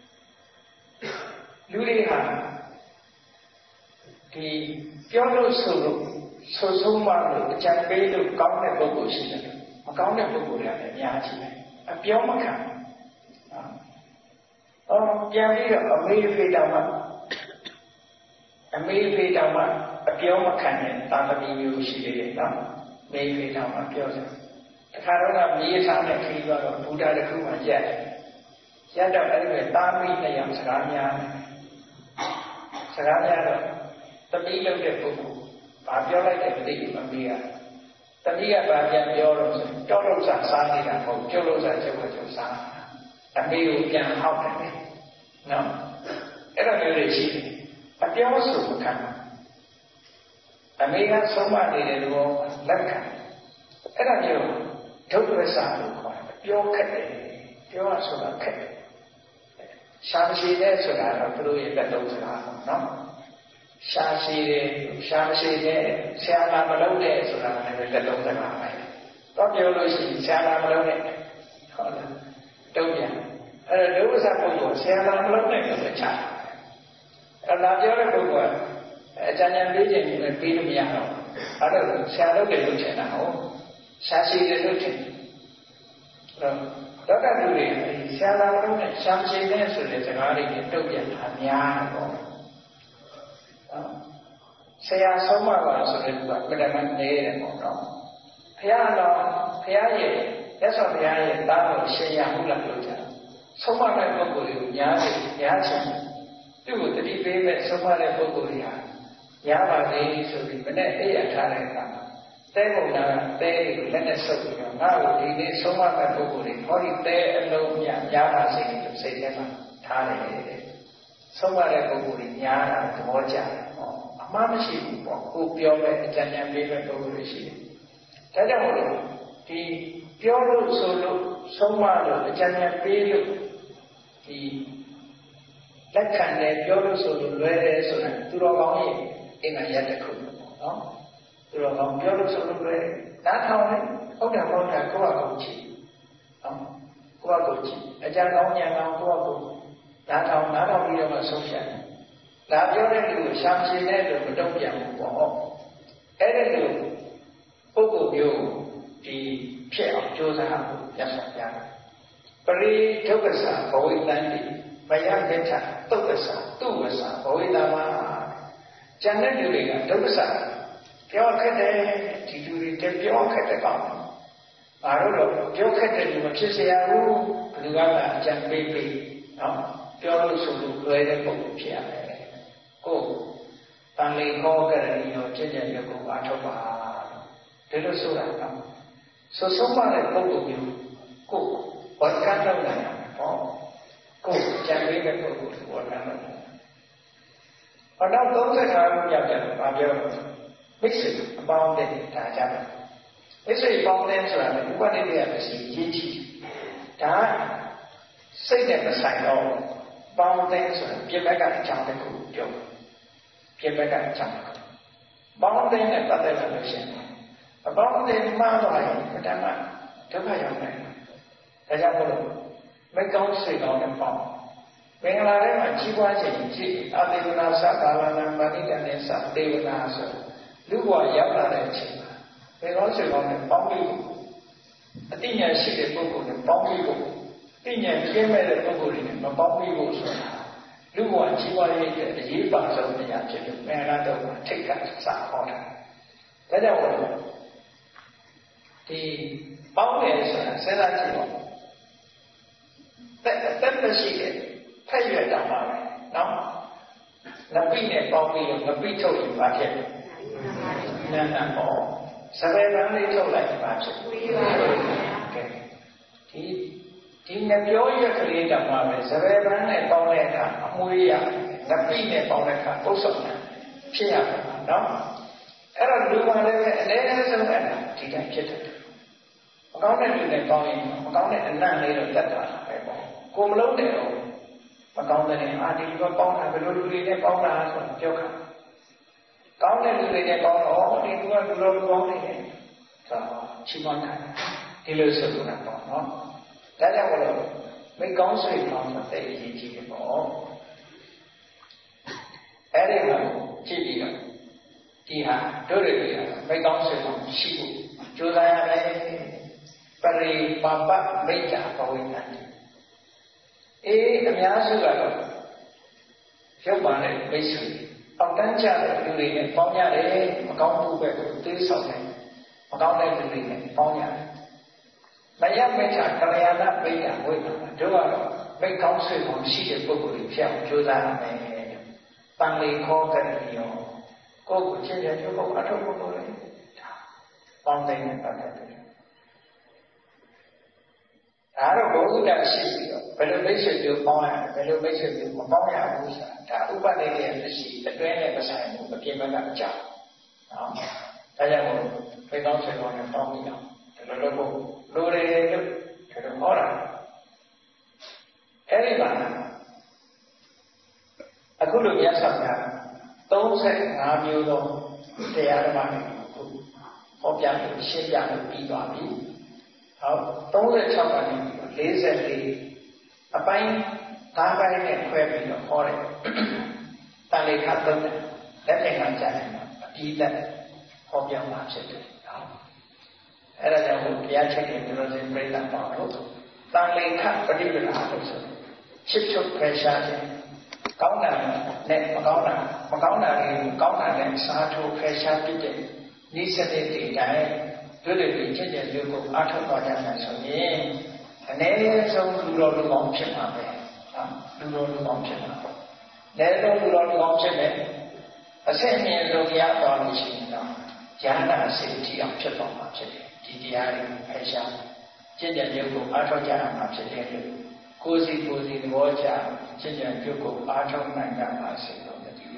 လူတွေဟာဒီပြောလို့ဆိုလို့ဆိုဆုံးမှလို့အကြံပေးလို့ကောင်းတဲ့ပုဂ္ဂိုလ်ရှိတယ်မကောင်းတဲ့ပုဂ္ဂိုလ်တွေကလည်းအများကြီးတယ်အပြောမခံဟောပြန်ပြီးတော့အမေဖေတောင်မှအမေဖေတောင်မှအပြောမခံတဲ့သာသမီမျိုးရှိသေးတယ်နော်မေဖေတောင်မှပြောတယ်တခါတော့ကမြေးစားနဲ့ခီးသွားတော့ဘုရားတစ်ခုမှရက်ရက်တော့အဲ့ဒီတာမိနဲ့ရောစကားများစကားများတော့တတိလုပ်တဲ့ပုဂ္ဂိုလ်ဘာပြောလိုက်တဲ့တတိမမေးရတတိကဘာပြန်ပြောတော့ဆိုတောက်လို့စားစားနေတာမဟုတ်ကျုပ်လို့စားကျုပ်ကကျုပ်စားအမေကိုပြန်ဟောက်တယ်နော်အဲ့ဒါမျိုးတွေရှိတယ်အပြောဆိုမခံအမေကဆုံးမနေတဲ့လောလက်ခံအဲ့ဒါမျိုးဒုက္ခရစလို့ခေါ်တယ်ပြောခက်တယ်ပြောရဆိုတာခက်တယ်ရှားရှိတဲ့ဆိုတာတော့သူတို့ရဲ့လက်လုံးစကားပေါ့နော်ရှားရှိတယ်ရှားရှိတဲ့ဆရာမမလုပ်တဲ့ဆိုတာလည်းလက်လုံးစကားပဲတော့ပြောလို့ရှိရင်ဆရာမမလုပ်တဲ့ဟုတ်လားတုံးပြန်အဲ့တော့ဒုက္ခပုဂ္ဂိုလ်ဆရာမမလုပ်တဲ့လို့ပဲချာအဲ့ဒါပြောတဲ့ပုဂ္ဂိုလ်ကအကြံဉာဏ်ပေးခြင်းနဲ့ပေးလို့မရတော့အဲ့တော့ဆရာလုပ်တယ်လို့ထင်တာဟုတ်ရှားရှိတယ်လို့ထင်တော့ဒေါက်တာလူတွေဆရာလာလို့နဲ့ရှားရှိတယ်ဆိုတဲ့စကားတွေနဲ့တုတ်ပြန်တာများတော့ဆရာဆုံးမပါဆိုတဲ့သူကပြဒနာနေတယ်ပေါ့နော်ဘုရားတော်ဘုရားရဲ့လက်ဆောင်ဘုရားရဲ့တားတော်ရှင်ရမှုလားလို့ကြားဆုံးမတဲ့ပုဂ္ဂိုလ်တွေကိုညားတယ်ညားချင်သူ့ကိုတတိပေးမဲ့ဆုံးမတဲ့ပုဂ္ဂိုလ်တွေဟာညားပါလေဆိုပြီးမနဲ့အိပ်ရထားတဲ့အခါတဲပုံနာတဲကိုလက်နဲ့ဆုပ်ပြီးတော့ငါ့ကိုဒီနေ့ဆုံးမမဲ့ပုဂ္ဂိုလ်တွေဟောဒီတဲအလုံးများညားပါစေလို့စိတ်ထဲမှာထားတယ်ဆုံးမတဲ့ပုဂ္ဂိုလ်တွေညားတာသဘောကျတယ်ဟောအမှားမရှိဘူးပေါ့ကိုပြောမဲ့အကြံဉာဏ်ပေးမဲ့ပုဂ္ဂိုလ်တွေရှိတယ်ဒါကြောင့်မို့လို့ဒီပြောလို့ဆိုလို့ဆုံးမလို့အကြံဉာဏ်ပေးလို့ဒီလက်ခံတယ်ပြောလို့ဆိုလို့လွယ်တယ်ဆိုတာသူတော်ကောင်းရဲ့အင်္ဂါရပ်တစ်ခုပေါ့နော်သူတော်ကောင်းပြောလို့ဆိုလို့လွယ်နားထောင်တယ်ဟုတ်တယ်ဟုတ်တယ်ကိုယ့်အကူကြည့်နော်ကိုယ့်အကူကြည့်အကြံကောင်းဉာဏ်ကောင်းကိုယ့်အကူနားထောင်နားထောင်ပြီးတော့မှဆုံးဖြတ်တယ်ဒါပြောတဲ့လူကိုရှာဖြေတဲ့လူမတုံ့ပြန်ဘူးပေါ့အဲ့ဒီလိုပုဂ္ဂိုလ်မျိုးဒီဖြစ်အောင်ကြိုးစားဖို့ရသပြတယ်ပရိဒုက္ခသဘဝိတ္တန်တိမယမေထသုက္ကသသူဝဆဘဝိတ္တမကျန်တဲ့လူတွေကဒုက္ခသပြောခက်တယ်ဒီလူတွေတပြောခက်တဲ့ကောင်ဘာလို့လဲပြောခက်တဲ့လူမဖြစ်เสียဘူးဘယ်သူကအကြံပေးပေးနော်ပြောလို့ဆိုလို့လွယ်တဲ့ပုံဖြစ်ရတယ်ကိုတန်လေခေါ်ကြရည်ရောကျင့်ကြံရုပ်ကိုအားထုတ်ပါဒီလိုဆိုတာကဆိုဆုံးမတဲ့ပုံကိုမျိုးကိုဝတ်ကမ်းလုပ်နိုင်တယ်ဟောကိုကြံပေးတဲ့ပုံကိုဝတ်ကမ်းလုပ်နိုင်တယ်ဘာတော့သုံးဆခါရောက်တယ်ဘာပြောမိတ်ဆွေအပေါင်းတဲ့ဒါကြတယ်မိတ်ဆွေအပေါင်းတဲ့ဆိုတာကဥပဒေတွေကမရှိရေးချီဒါစိတ်နဲ့မဆိုင်တော့ပေါင်းတဲ့ဆိုတာပြည့်ဘက်ကအကြောင်းတစ်ခုပြောပြည့်ဘက်ကအကြောင်းပေါင်းတဲ့နဲ့ပတ်သက်လို့ရှိရင်အပေါင်းအသင်းမှားသွားရင်ပထမဒုက္ခရောက်နိုင်တယ်ဒါကြောင့်မို့လို့မိကောင်းစိတ်ကောင်းနဲ့ပေါင်းမင်္ဂလာထဲမှာကြီးပွားခြင်းကြည့်အသေဝနာသဘာဝနာမဏိတနဲ့သသေဝနာဆိုလူ့ဘဝရောက်လာတဲ့အချိန်မှာမိကောင်းစိတ်ကောင်းနဲ့ပေါင်းပြီးအတိညာရှိတဲ့ပုဂ္ဂိုလ်နဲ့ပေါင်းပြီးဖို့တိညာကျင်းမဲ့တဲ့ပုဂ္ဂိုလ်တွေနဲ့မပေါင်းပြီးဖို့ဆိုတာလူ့ဘဝကြီးပွားရေးအတွက်အရေးပါဆုံးတရားဖြစ်လို့မင်္ဂလာတော့ထိတ်ကစဟောတာဒါကြောင့်မို့လို့ဒီပေါင်းတယ်ဆိုတာစဉ်းစားကြည့်ပါတက်တက်မရှိတဲ့ဖက်ရွက်တောင်ပါပဲနော်ငပိနဲ့ပေါင်းပြီးတော့ငပိထုတ်ရင်ဘာဖြစ်လဲနန္ဒပေါ့စပယ်ပန်းလေးထုတ်လိုက်ဘာဖြစ်လဲဒီဒီငပြောရက်ကလေးတောင်ပါပဲစပယ်ပန်းနဲ့ပေါင်းတဲ့အခါအမွေးရငပိနဲ့ပေါင်းတဲ့အခါပုတ်ဆုံးတယ်ဖြစ်ရမှာနော်အဲ့တော့လူမှလည်းအနည်းဆုံးအဲ့ဒါဒီတိုင်းဖြစ်တယ်မကောင်းတဲ့လူနဲ့ပေါင်းရင်မကောင်းတဲ့အနံ့လေးတော့တက်သွားတာပဲပေါ့ကိုမလုံးတဲ့တော့မကောင်းတဲ့အာဒီကပေါင်းတာဘယ်လိုလူတွေနဲ့ပေါင်းတာဆိုတော့ပြောခါကောင်းတဲ့လူတွေနဲ့ပေါင်းတော့ဒီလူကလူလိုပေါင်းနေတယ်ဆိုတော့ချီးမွမ်းတာဒီလိုဆိုလို့တော့ပေါ့နော်ဒါကြောင့်မလို့မိကောင်းဆွေပေါင်းဆိုတဲ့အရေးကြီးတယ်ပေါ့အဲ့ဒီမှာကြည့်ပြီးတော့ဒီဟာတို့တွေကမိကောင်းဆွေပေါင်းရှိဖို့ကြိုးစားရတယ်ပရိပပမိတ်တာဘဝိတ္တအေးအများစုကတော့ရုပ်ပါတဲ့မိတ်ဆွေအောက်တန်းကျတဲ့လူတွေနဲ့ပေါင်းရတယ်မကောင်းမှုပဲကိုသိဆောင်တယ်မကောင်းတဲ့လူတွေနဲ့ပေါင်းရတယ်မယမိတ်တာကလျာဏမိတ်တာဝိတ္တတို့ကတော့မိတ်ကောင်းဆွေပေါင်းရှိတဲ့ပုဂ္ဂိုလ်တွေဖြစ်အောင်ကြိုးစားရမယ်တန်လေခေါ်တဲ့ရောကိုယ့်ကိုချင်းချင်းတို့ကအထုပ်ပုဂ္ဂိုလ်တွေပေါင်းတဲ့နဲ့ပတ်သက်တယ်ဒါတော့ဘုရားရှိပြီးတော့ဘယ်လိုမိတ်ဆွေမျိုးပေါင်းရဘယ်လိုမိတ်ဆွေမျိုးမပေါင်းရဘူးဆိုတာဒါဥပဒေရဲ့မရှိအတွင်းနဲ့မဆိုင်ဘူးအပြင်ဘက်ကအကြောင်းနော်ဒါကြောင့်မို့ဖိတ်ကောင်းဆွေကောင်းနဲ့ပေါင်းပြီးတော့ဒီလိုလိုဖို့လိုတယ်လို့ဒီလိုဟောတာအဲ့ဒီမှာအခုလိုမြတ်စွာဘုရားသုံးဆယ်ငါးမျိုးသောတရားဓမ္မတွေကိုဟောပြလို့ရှင်းပြလို့ပြီးသွားပြီဟုတ်သုံးဆယ်ခြောက်ကနေလေးဆယ်လေးအပိုင်း၅ပိုင်းနဲ့ခွဲပြီးတော့ဟောတယ်တန်လေခသုံးတယ်လက်ထက်ကကြာတယ်အပြီးသက်ဟောပြမှာဖြစ်တယ်ဟုတ်အဲ့ဒါကြောင့်ဘုရားချက်တွေဒီလိုစင်ပြိဿပါလို့တန်လေခပฏิပဒါလို့ဆိုချစ်ချုပ်ဖယ်ရှားခြင်းကောင်းတာနဲ့မကောင်းတာမကောင်းတာတွေကိုကောင်းတာနဲ့စားထိုးဖယ်ရှားပြတဲ့ဤစနစ်တွေတိုင်းတို့တွေချက်ချက်မျိုးကိုအားထုတ်သွားကြတယ်ဆိုရင်အနည်းဆုံးလူတော်လူကောင်းဖြစ်မှာပဲလူတော်လူကောင်းဖြစ်မှာပေါ့လည်းတော့လူတော်လူကောင်းဖြစ်တယ်အဆက်အမြဲဆုံးရသွားလို့ရှိရင်တော့ဉာဏ်နာစိတ်ထိအောင်ဖြစ်သွားမှာဖြစ်တယ်ဒီတရားတွေဖယ်ရှားချက်ချက်မျိုးကိုအားထုတ်ကြရမှာဖြစ်တယ်လို့ကိုယ်စီကိုယ်စီသဘောကျချစ်ကြံပြုကိုအားထုတ်နိုင်ကြပါစေလို့တည်း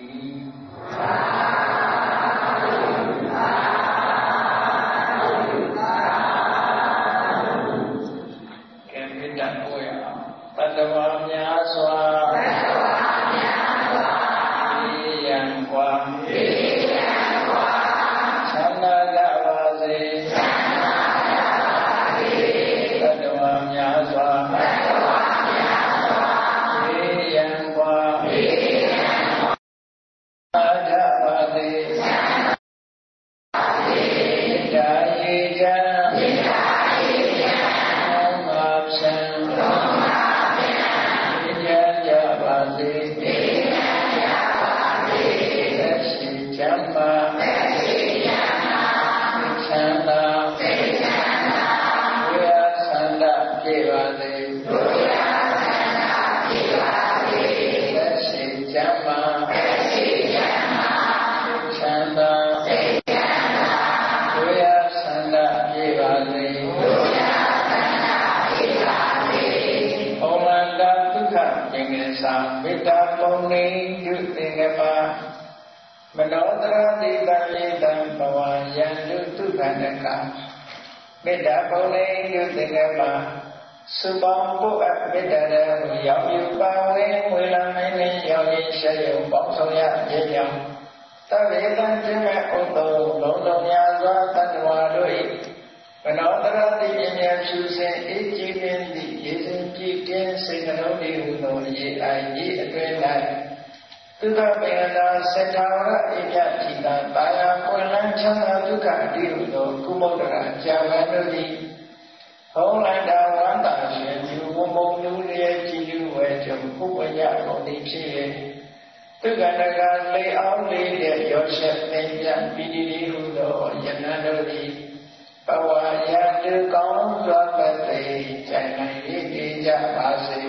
ကဲမေတ္တာပို့ရအောင်တတ္တဝါများစွာတတ္တဝါများစွာဒီယံကွာဒီယံကွာသံဃာကြပါစေသံဃာကြပါစေတတ္တဝါများစွာတတ္တဝါများစွာဒီယံကွာဒီယံကွာကြပါစေသံဃာကြပါစေမေတ္တာရေချမ်းမေတ္တာရေချမ်းသောမှာဖြံသောမှာဖြံဉာဏ်ကြပါစေဉာဏ်ကြပါစေသက်ရှိချမ်းသာသက်ရှိချမ်းသာချမ်းသာချမ်းသာဝိရသန္တာပြေပါစေဝိရသန္တာပြေပါစေသက်ရှိချမ်းသာသက်ရှိချမ်းသာချမ်းသာချမ်းသာဝိရသန္တာပြေပါစေဝိရသန္တာပြေပါစေဩမန္တဒုက္ခသင်္ကေသမေတ္တာပုံနေယုသင်္ကပါမနောတရတိတံယေတံဘဝယံတုတုခန္ဓကမေတ္တာပုံနေယုသင်္ကပါစုပေါင်းပုအပ်မေတ္တာတော်ကိုရောက်ယူပါဝင်ဝေလာမင်းနဲ့ရောက်ရင်ရှေယုံပေါင်းဆောင်ရခြင်းကြောင့်သဗ္ဗေတံကျင့်မဲ့ဥတ္တလုံးလုံးများစွာတတ္တဝါတို့၏မနောတရတိပညာဖြူစင်အေးကြည်ပင်သည့်ရေစဉ်ကြည်တင်းစိတ်နှလုံးတည်ဟူသောရေအိုင်ဤအတွင်း၌သုတပင်နာစတ္ထာဝရအိယတိတာတာယာပွင့်လန်းချမ်းသာဒုက္ခအတိဟုသောကုမုဒ္ဒရာကြာဝန်တို့သည်ဟုံးလန္တာဝန္တာရှင်ဒီဝမုံလူလျက်ကြည်လူဝဲကြုံပုပ္ပညတော်သည်ဖြစ်၍ဒုက္ခနကလေအောင်လေးတဲ့ရောရှက်သိပြပိတိတိဟုသောယနန္တို့သည်ဘဝယတုကောင်းစွာပတ်သိကြံနိုင်ရည်ကြပါစေ